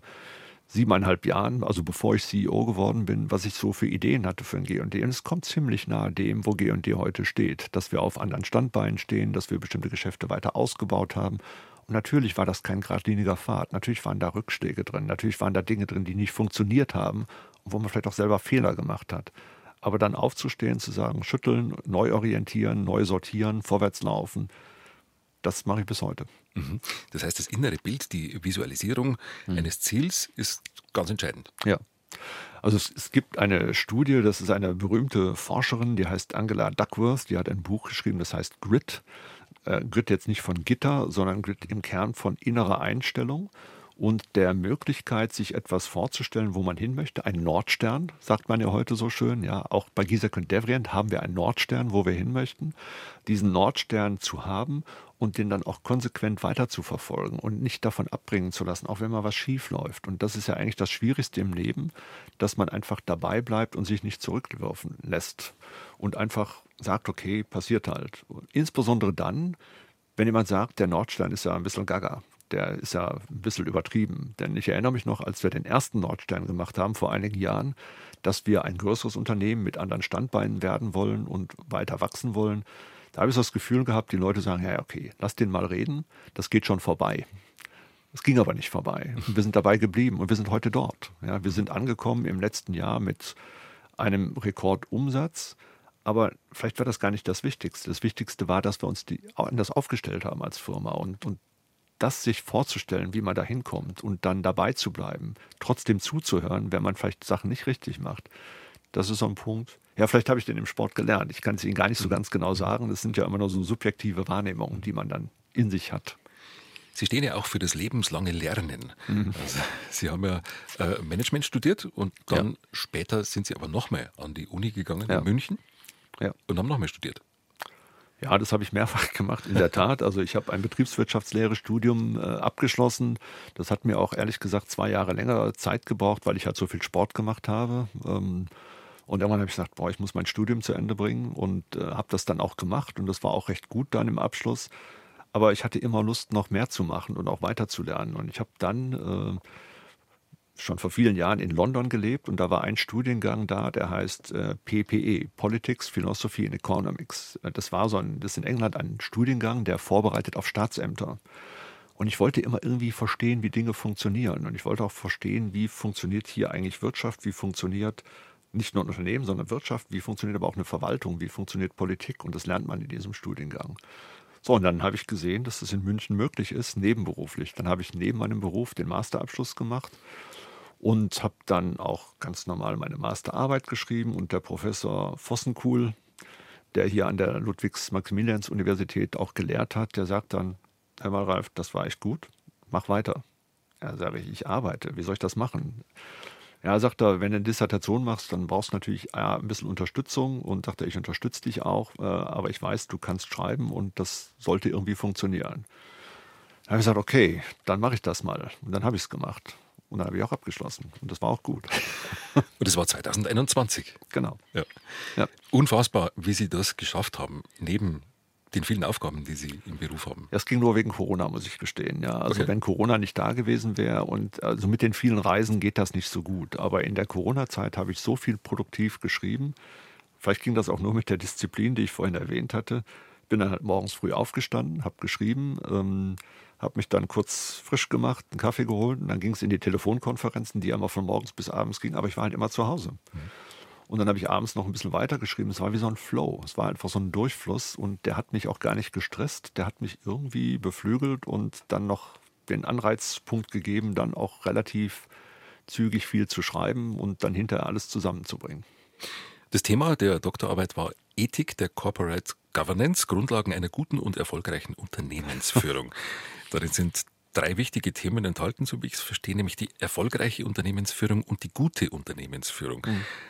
7,5 Jahren, also bevor ich CEO geworden bin, was ich so für Ideen hatte für ein G&D. Und es kommt ziemlich nahe dem, wo G&D heute steht. Dass wir auf anderen Standbeinen stehen, dass wir bestimmte Geschäfte weiter ausgebaut haben. Und natürlich war das kein geradliniger Pfad. Natürlich waren da Rückschläge drin. Natürlich waren da Dinge drin, die nicht funktioniert haben und wo man vielleicht auch selber Fehler gemacht hat. Aber dann aufzustehen, zu sagen, schütteln, neu orientieren, neu sortieren, vorwärts laufen, das mache ich bis heute. Mhm. Das heißt, das innere Bild, die Visualisierung eines Ziels ist ganz entscheidend. Ja. Also es gibt eine Studie, das ist eine berühmte Forscherin, die heißt Angela Duckworth, die hat ein Buch geschrieben, das heißt Grit. Grit jetzt nicht von Gitter, sondern Grit im Kern von innerer Einstellung und der Möglichkeit, sich etwas vorzustellen, wo man hin möchte. Ein Nordstern, sagt man ja heute so schön. Ja, auch bei Giesecke und Devrient haben wir einen Nordstern, wo wir hin möchten. Diesen Nordstern zu haben und den dann auch konsequent weiter zu verfolgen und nicht davon abbringen zu lassen, auch wenn mal was schief läuft. Und das ist ja eigentlich das Schwierigste im Leben, dass man einfach dabei bleibt und sich nicht zurückwerfen lässt und einfach sagt, okay, passiert halt. Insbesondere dann, wenn jemand sagt, der Nordstern ist ja ein bisschen gaga. Der ist ja ein bisschen übertrieben. Denn ich erinnere mich noch, als wir den ersten Nordstern gemacht haben vor einigen Jahren, dass wir ein größeres Unternehmen mit anderen Standbeinen werden wollen und weiter wachsen wollen. Da habe ich so das Gefühl gehabt, die Leute sagen, ja, okay, lass den mal reden, das geht schon vorbei. Es ging aber nicht vorbei. Und wir sind dabei geblieben und wir sind heute dort. Ja, wir sind angekommen im letzten Jahr mit einem Rekordumsatz. Aber vielleicht war das gar nicht das Wichtigste. Das Wichtigste war, dass wir uns anders aufgestellt haben als Firma und das sich vorzustellen, wie man da hinkommt und dann dabei zu bleiben, trotzdem zuzuhören, wenn man vielleicht Sachen nicht richtig macht. Das ist so ein Punkt. Ja, vielleicht habe ich den im Sport gelernt. Ich kann es Ihnen gar nicht so ganz genau sagen. Das sind ja immer nur so subjektive Wahrnehmungen, die man dann in sich hat. Sie stehen ja auch für das lebenslange Lernen. Also, Sie haben ja Management studiert und dann später sind Sie aber nochmal an die Uni gegangen in München und haben nochmal studiert. Ja, das habe ich mehrfach gemacht, in der Tat. Also ich habe ein Betriebswirtschaftslehre-Studium abgeschlossen. Das hat mir auch ehrlich gesagt 2 Jahre länger Zeit gebraucht, weil ich halt so viel Sport gemacht habe. Und irgendwann habe ich gesagt, ich muss mein Studium zu Ende bringen und habe das dann auch gemacht. Und das war auch recht gut dann im Abschluss. Aber ich hatte immer Lust, noch mehr zu machen und auch weiter zu lernen. Und ich habe dann schon vor vielen Jahren in London gelebt und da war ein Studiengang da, der heißt PPE, Politics, Philosophy and Economics. Das ist in England ein Studiengang, der vorbereitet auf Staatsämter. Und ich wollte immer irgendwie verstehen, wie Dinge funktionieren. Und ich wollte auch verstehen, wie funktioniert hier eigentlich Wirtschaft, wie funktioniert nicht nur ein Unternehmen, sondern Wirtschaft, wie funktioniert aber auch eine Verwaltung, wie funktioniert Politik. Und das lernt man in diesem Studiengang. So, und dann habe ich gesehen, dass das in München möglich ist, nebenberuflich. Dann habe ich neben meinem Beruf den Masterabschluss gemacht. Und habe dann auch ganz normal meine Masterarbeit geschrieben und der Professor Vossenkuhl, der hier an der Ludwigs-Maximilians-Universität auch gelehrt hat, der sagt dann, Herr Wallreif, das war echt gut, mach weiter. Ja, sage ich arbeite, wie soll ich das machen? Ja, sagt er, wenn du eine Dissertation machst, dann brauchst du natürlich ein bisschen Unterstützung und sagt er, ich unterstütze dich auch, aber ich weiß, du kannst schreiben und das sollte irgendwie funktionieren. Da habe ich gesagt, okay, dann mache ich das mal. Und dann habe ich es gemacht. Und dann habe ich auch abgeschlossen. Und das war auch gut. Und das war 2021. Genau. Ja. Unfassbar, wie Sie das geschafft haben, neben den vielen Aufgaben, die Sie im Beruf haben? Das ging nur wegen Corona, muss ich gestehen. Ja. Also Okay. wenn Corona nicht da gewesen wäre und also mit den vielen Reisen geht das nicht so gut. Aber in der Corona-Zeit habe ich so viel produktiv geschrieben. Vielleicht ging das auch nur mit der Disziplin, die ich vorhin erwähnt hatte. Bin dann halt morgens früh aufgestanden, habe geschrieben, habe mich dann kurz frisch gemacht, einen Kaffee geholt und dann ging es in die Telefonkonferenzen, die immer von morgens bis abends gingen. Aber ich war halt immer zu Hause. Und dann habe ich abends noch ein bisschen weitergeschrieben. Es war wie so ein Flow. Es war einfach so ein Durchfluss und der hat mich auch gar nicht gestresst. Der hat mich irgendwie beflügelt und dann noch den Anreizpunkt gegeben, dann auch relativ zügig viel zu schreiben und dann hinterher alles zusammenzubringen. Das Thema der Doktorarbeit war Ethik der Corporate Governance, Grundlagen einer guten und erfolgreichen Unternehmensführung. Darin sind 3 wichtige Themen enthalten, so wie ich es verstehe, nämlich die erfolgreiche Unternehmensführung und die gute Unternehmensführung.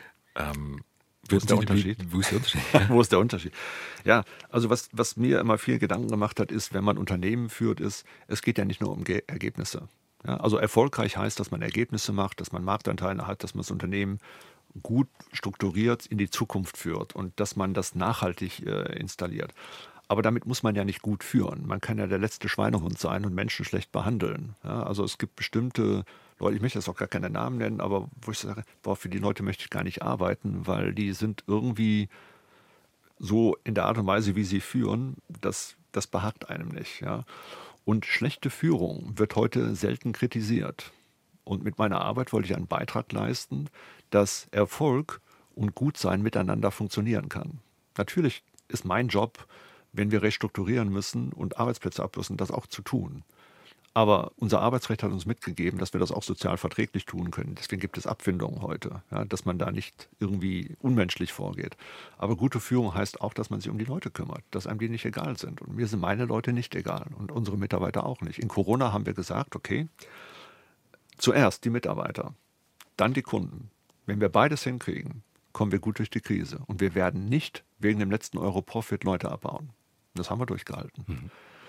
Wo ist der Unterschied? Wo ist der Unterschied? Wo ist der Unterschied? Ja, also was mir immer viel Gedanken gemacht hat, ist, wenn man Unternehmen führt, es geht ja nicht nur um Ergebnisse. Ja, also erfolgreich heißt, dass man Ergebnisse macht, dass man Marktanteile hat, dass man das Unternehmen gut strukturiert in die Zukunft führt und dass man das nachhaltig installiert. Aber damit muss man ja nicht gut führen. Man kann ja der letzte Schweinehund sein und Menschen schlecht behandeln. Ja, also es gibt bestimmte Leute, ich möchte jetzt auch gar keine Namen nennen, aber wo ich sage, boah, für die Leute möchte ich gar nicht arbeiten, weil die sind irgendwie so in der Art und Weise, wie sie führen, das behagt einem nicht. Ja. Und schlechte Führung wird heute selten kritisiert. Und mit meiner Arbeit wollte ich einen Beitrag leisten, dass Erfolg und Gutsein miteinander funktionieren kann. Natürlich ist mein Job, wenn wir restrukturieren müssen und Arbeitsplätze ablösen, das auch zu tun. Aber unser Arbeitsrecht hat uns mitgegeben, dass wir das auch sozial verträglich tun können. Deswegen gibt es Abfindungen heute, ja, dass man da nicht irgendwie unmenschlich vorgeht. Aber gute Führung heißt auch, dass man sich um die Leute kümmert, dass einem die nicht egal sind. Und mir sind meine Leute nicht egal und unsere Mitarbeiter auch nicht. In Corona haben wir gesagt, okay, zuerst die Mitarbeiter, dann die Kunden. Wenn wir beides hinkriegen, kommen wir gut durch die Krise. Und wir werden nicht wegen dem letzten Euro Profit Leute abbauen. Das haben wir durchgehalten.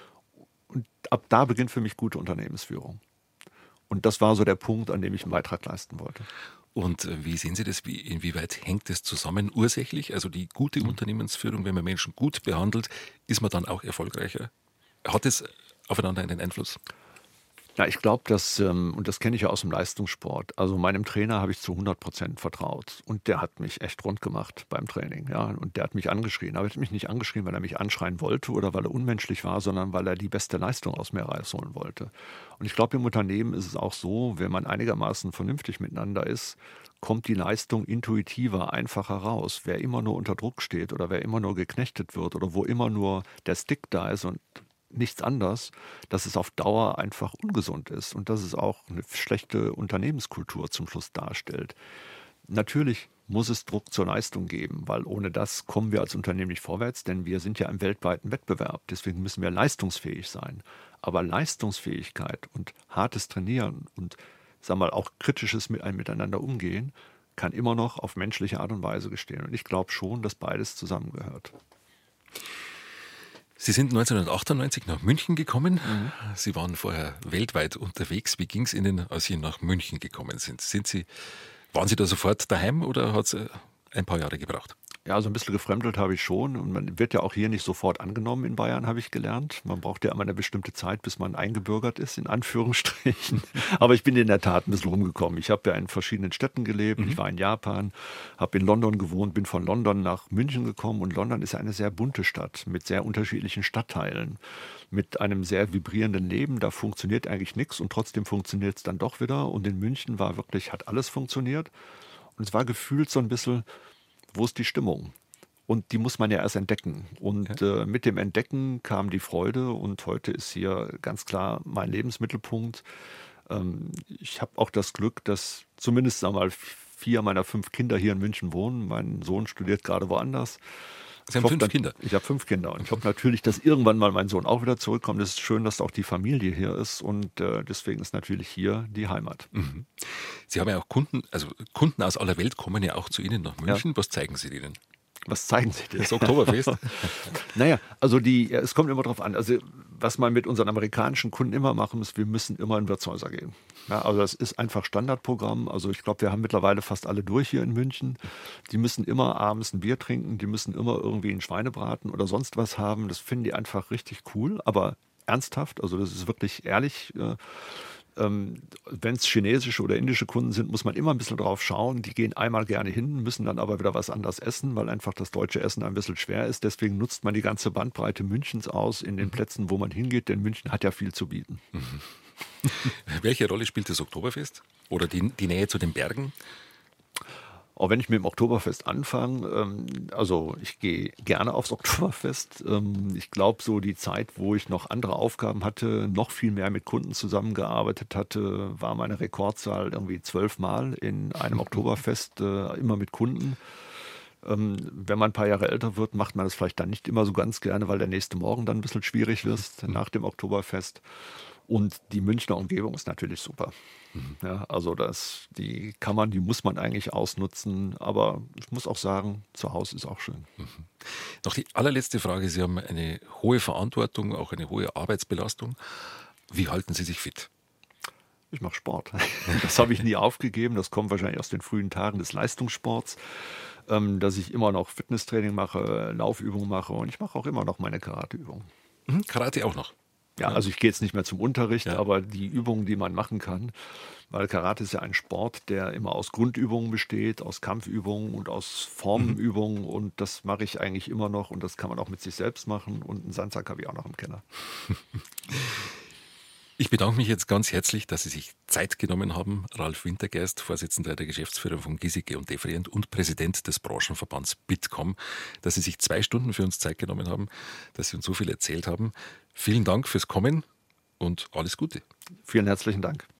Und ab da beginnt für mich gute Unternehmensführung. Und das war so der Punkt, an dem ich einen Beitrag leisten wollte. Und wie sehen Sie das? Inwieweit hängt das zusammen ursächlich? Also die gute Unternehmensführung, wenn man Menschen gut behandelt, ist man dann auch erfolgreicher? Hat es aufeinander einen Einfluss? Ja, ich glaube, und das kenne ich ja aus dem Leistungssport, also meinem Trainer habe ich zu 100% vertraut. Und der hat mich echt rund gemacht beim Training. Ja? Und der hat mich angeschrien. Aber er hat mich nicht angeschrien, weil er mich anschreien wollte oder weil er unmenschlich war, sondern weil er die beste Leistung aus mir rausholen wollte. Und ich glaube, im Unternehmen ist es auch so, wenn man einigermaßen vernünftig miteinander ist, kommt die Leistung intuitiver, einfacher raus. Wer immer nur unter Druck steht oder wer immer nur geknechtet wird oder wo immer nur der Stick da ist und nichts anderes, dass es auf Dauer einfach ungesund ist und dass es auch eine schlechte Unternehmenskultur zum Schluss darstellt. Natürlich muss es Druck zur Leistung geben, weil ohne das kommen wir als Unternehmen nicht vorwärts, denn wir sind ja im weltweiten Wettbewerb. Deswegen müssen wir leistungsfähig sein. Aber Leistungsfähigkeit und hartes Trainieren und sag mal, auch kritisches Miteinander umgehen, kann immer noch auf menschliche Art und Weise geschehen. Und ich glaube schon, dass beides zusammengehört. Sie sind 1998 nach München gekommen. Sie waren vorher weltweit unterwegs. Wie ging es Ihnen, als Sie nach München gekommen sind? Waren Sie da sofort daheim oder hat es ein paar Jahre gebraucht? Ja, so ein bisschen gefremdelt habe ich schon. Und man wird ja auch hier nicht sofort angenommen in Bayern, habe ich gelernt. Man braucht ja immer eine bestimmte Zeit, bis man eingebürgert ist, in Anführungsstrichen. Aber ich bin in der Tat ein bisschen rumgekommen. Ich habe ja in verschiedenen Städten gelebt. Ich war in Japan, habe in London gewohnt, bin von London nach München gekommen. Und London ist ja eine sehr bunte Stadt mit sehr unterschiedlichen Stadtteilen, mit einem sehr vibrierenden Leben. Da funktioniert eigentlich nichts und trotzdem funktioniert es dann doch wieder. Und in München hat alles funktioniert. Und es war gefühlt so ein bisschen, wo ist die Stimmung? Und die muss man ja erst entdecken. Und mit dem Entdecken kam die Freude und heute ist hier ganz klar mein Lebensmittelpunkt. Ich habe auch das Glück, dass zumindest 4 meiner 5 Kinder hier in München wohnen. Mein Sohn studiert gerade woanders. Sie haben 5 Kinder? Ich habe 5 Kinder und ich hoffe natürlich, dass irgendwann mal mein Sohn auch wieder zurückkommt. Es ist schön, dass auch die Familie hier ist und deswegen ist natürlich hier die Heimat. Mhm. Sie haben ja auch Kunden aus aller Welt kommen ja auch zu Ihnen nach München. Ja. Was zeigen Sie denen? Was zeigen Sie denn? Das Oktoberfest. Naja, also es kommt immer drauf an. Also was man mit unseren amerikanischen Kunden immer machen muss, wir müssen immer in Wirtshäuser gehen. Ja, also das ist einfach Standardprogramm. Also ich glaube, wir haben mittlerweile fast alle durch hier in München. Die müssen immer abends ein Bier trinken, die müssen immer irgendwie einen Schweinebraten oder sonst was haben. Das finden die einfach richtig cool, aber ernsthaft. Also das ist wirklich ehrlich. Wenn es chinesische oder indische Kunden sind, muss man immer ein bisschen drauf schauen. Die gehen einmal gerne hin, müssen dann aber wieder was anderes essen, weil einfach das deutsche Essen ein bisschen schwer ist. Deswegen nutzt man die ganze Bandbreite Münchens aus in den Plätzen, wo man hingeht, denn München hat ja viel zu bieten. Welche Rolle spielt das Oktoberfest oder die Nähe zu den Bergen? Auch wenn ich mit dem Oktoberfest anfange, also ich gehe gerne aufs Oktoberfest. Ich glaube, so die Zeit, wo ich noch andere Aufgaben hatte, noch viel mehr mit Kunden zusammengearbeitet hatte, war meine Rekordzahl irgendwie 12 Mal in einem Oktoberfest, immer mit Kunden. Wenn man ein paar Jahre älter wird, macht man das vielleicht dann nicht immer so ganz gerne, weil der nächste Morgen dann ein bisschen schwierig wird nach dem Oktoberfest. Und die Münchner Umgebung ist natürlich super. Ja, also die muss man eigentlich ausnutzen. Aber ich muss auch sagen, zu Hause ist auch schön. Noch die allerletzte Frage. Sie haben eine hohe Verantwortung, auch eine hohe Arbeitsbelastung. Wie halten Sie sich fit? Ich mache Sport. Das habe ich nie aufgegeben. Das kommt wahrscheinlich aus den frühen Tagen des Leistungssports, dass ich immer noch Fitnesstraining mache, Laufübungen mache und ich mache auch immer noch meine Karateübungen. Karate auch noch? Ja, also ich gehe jetzt nicht mehr zum Unterricht, Ja. aber die Übungen, die man machen kann, weil Karate ist ja ein Sport, der immer aus Grundübungen besteht, aus Kampfübungen und aus Formenübungen und das mache ich eigentlich immer noch und das kann man auch mit sich selbst machen und einen Sandsack habe ich auch noch im Keller. Ich bedanke mich jetzt ganz herzlich, dass Sie sich Zeit genommen haben. Ralf Wintergeist, Vorsitzender der Geschäftsführung von Giesecke und Devrient und Präsident des Branchenverbands Bitkom, dass Sie sich 2 Stunden für uns Zeit genommen haben, dass Sie uns so viel erzählt haben. Vielen Dank fürs Kommen und alles Gute. Vielen herzlichen Dank.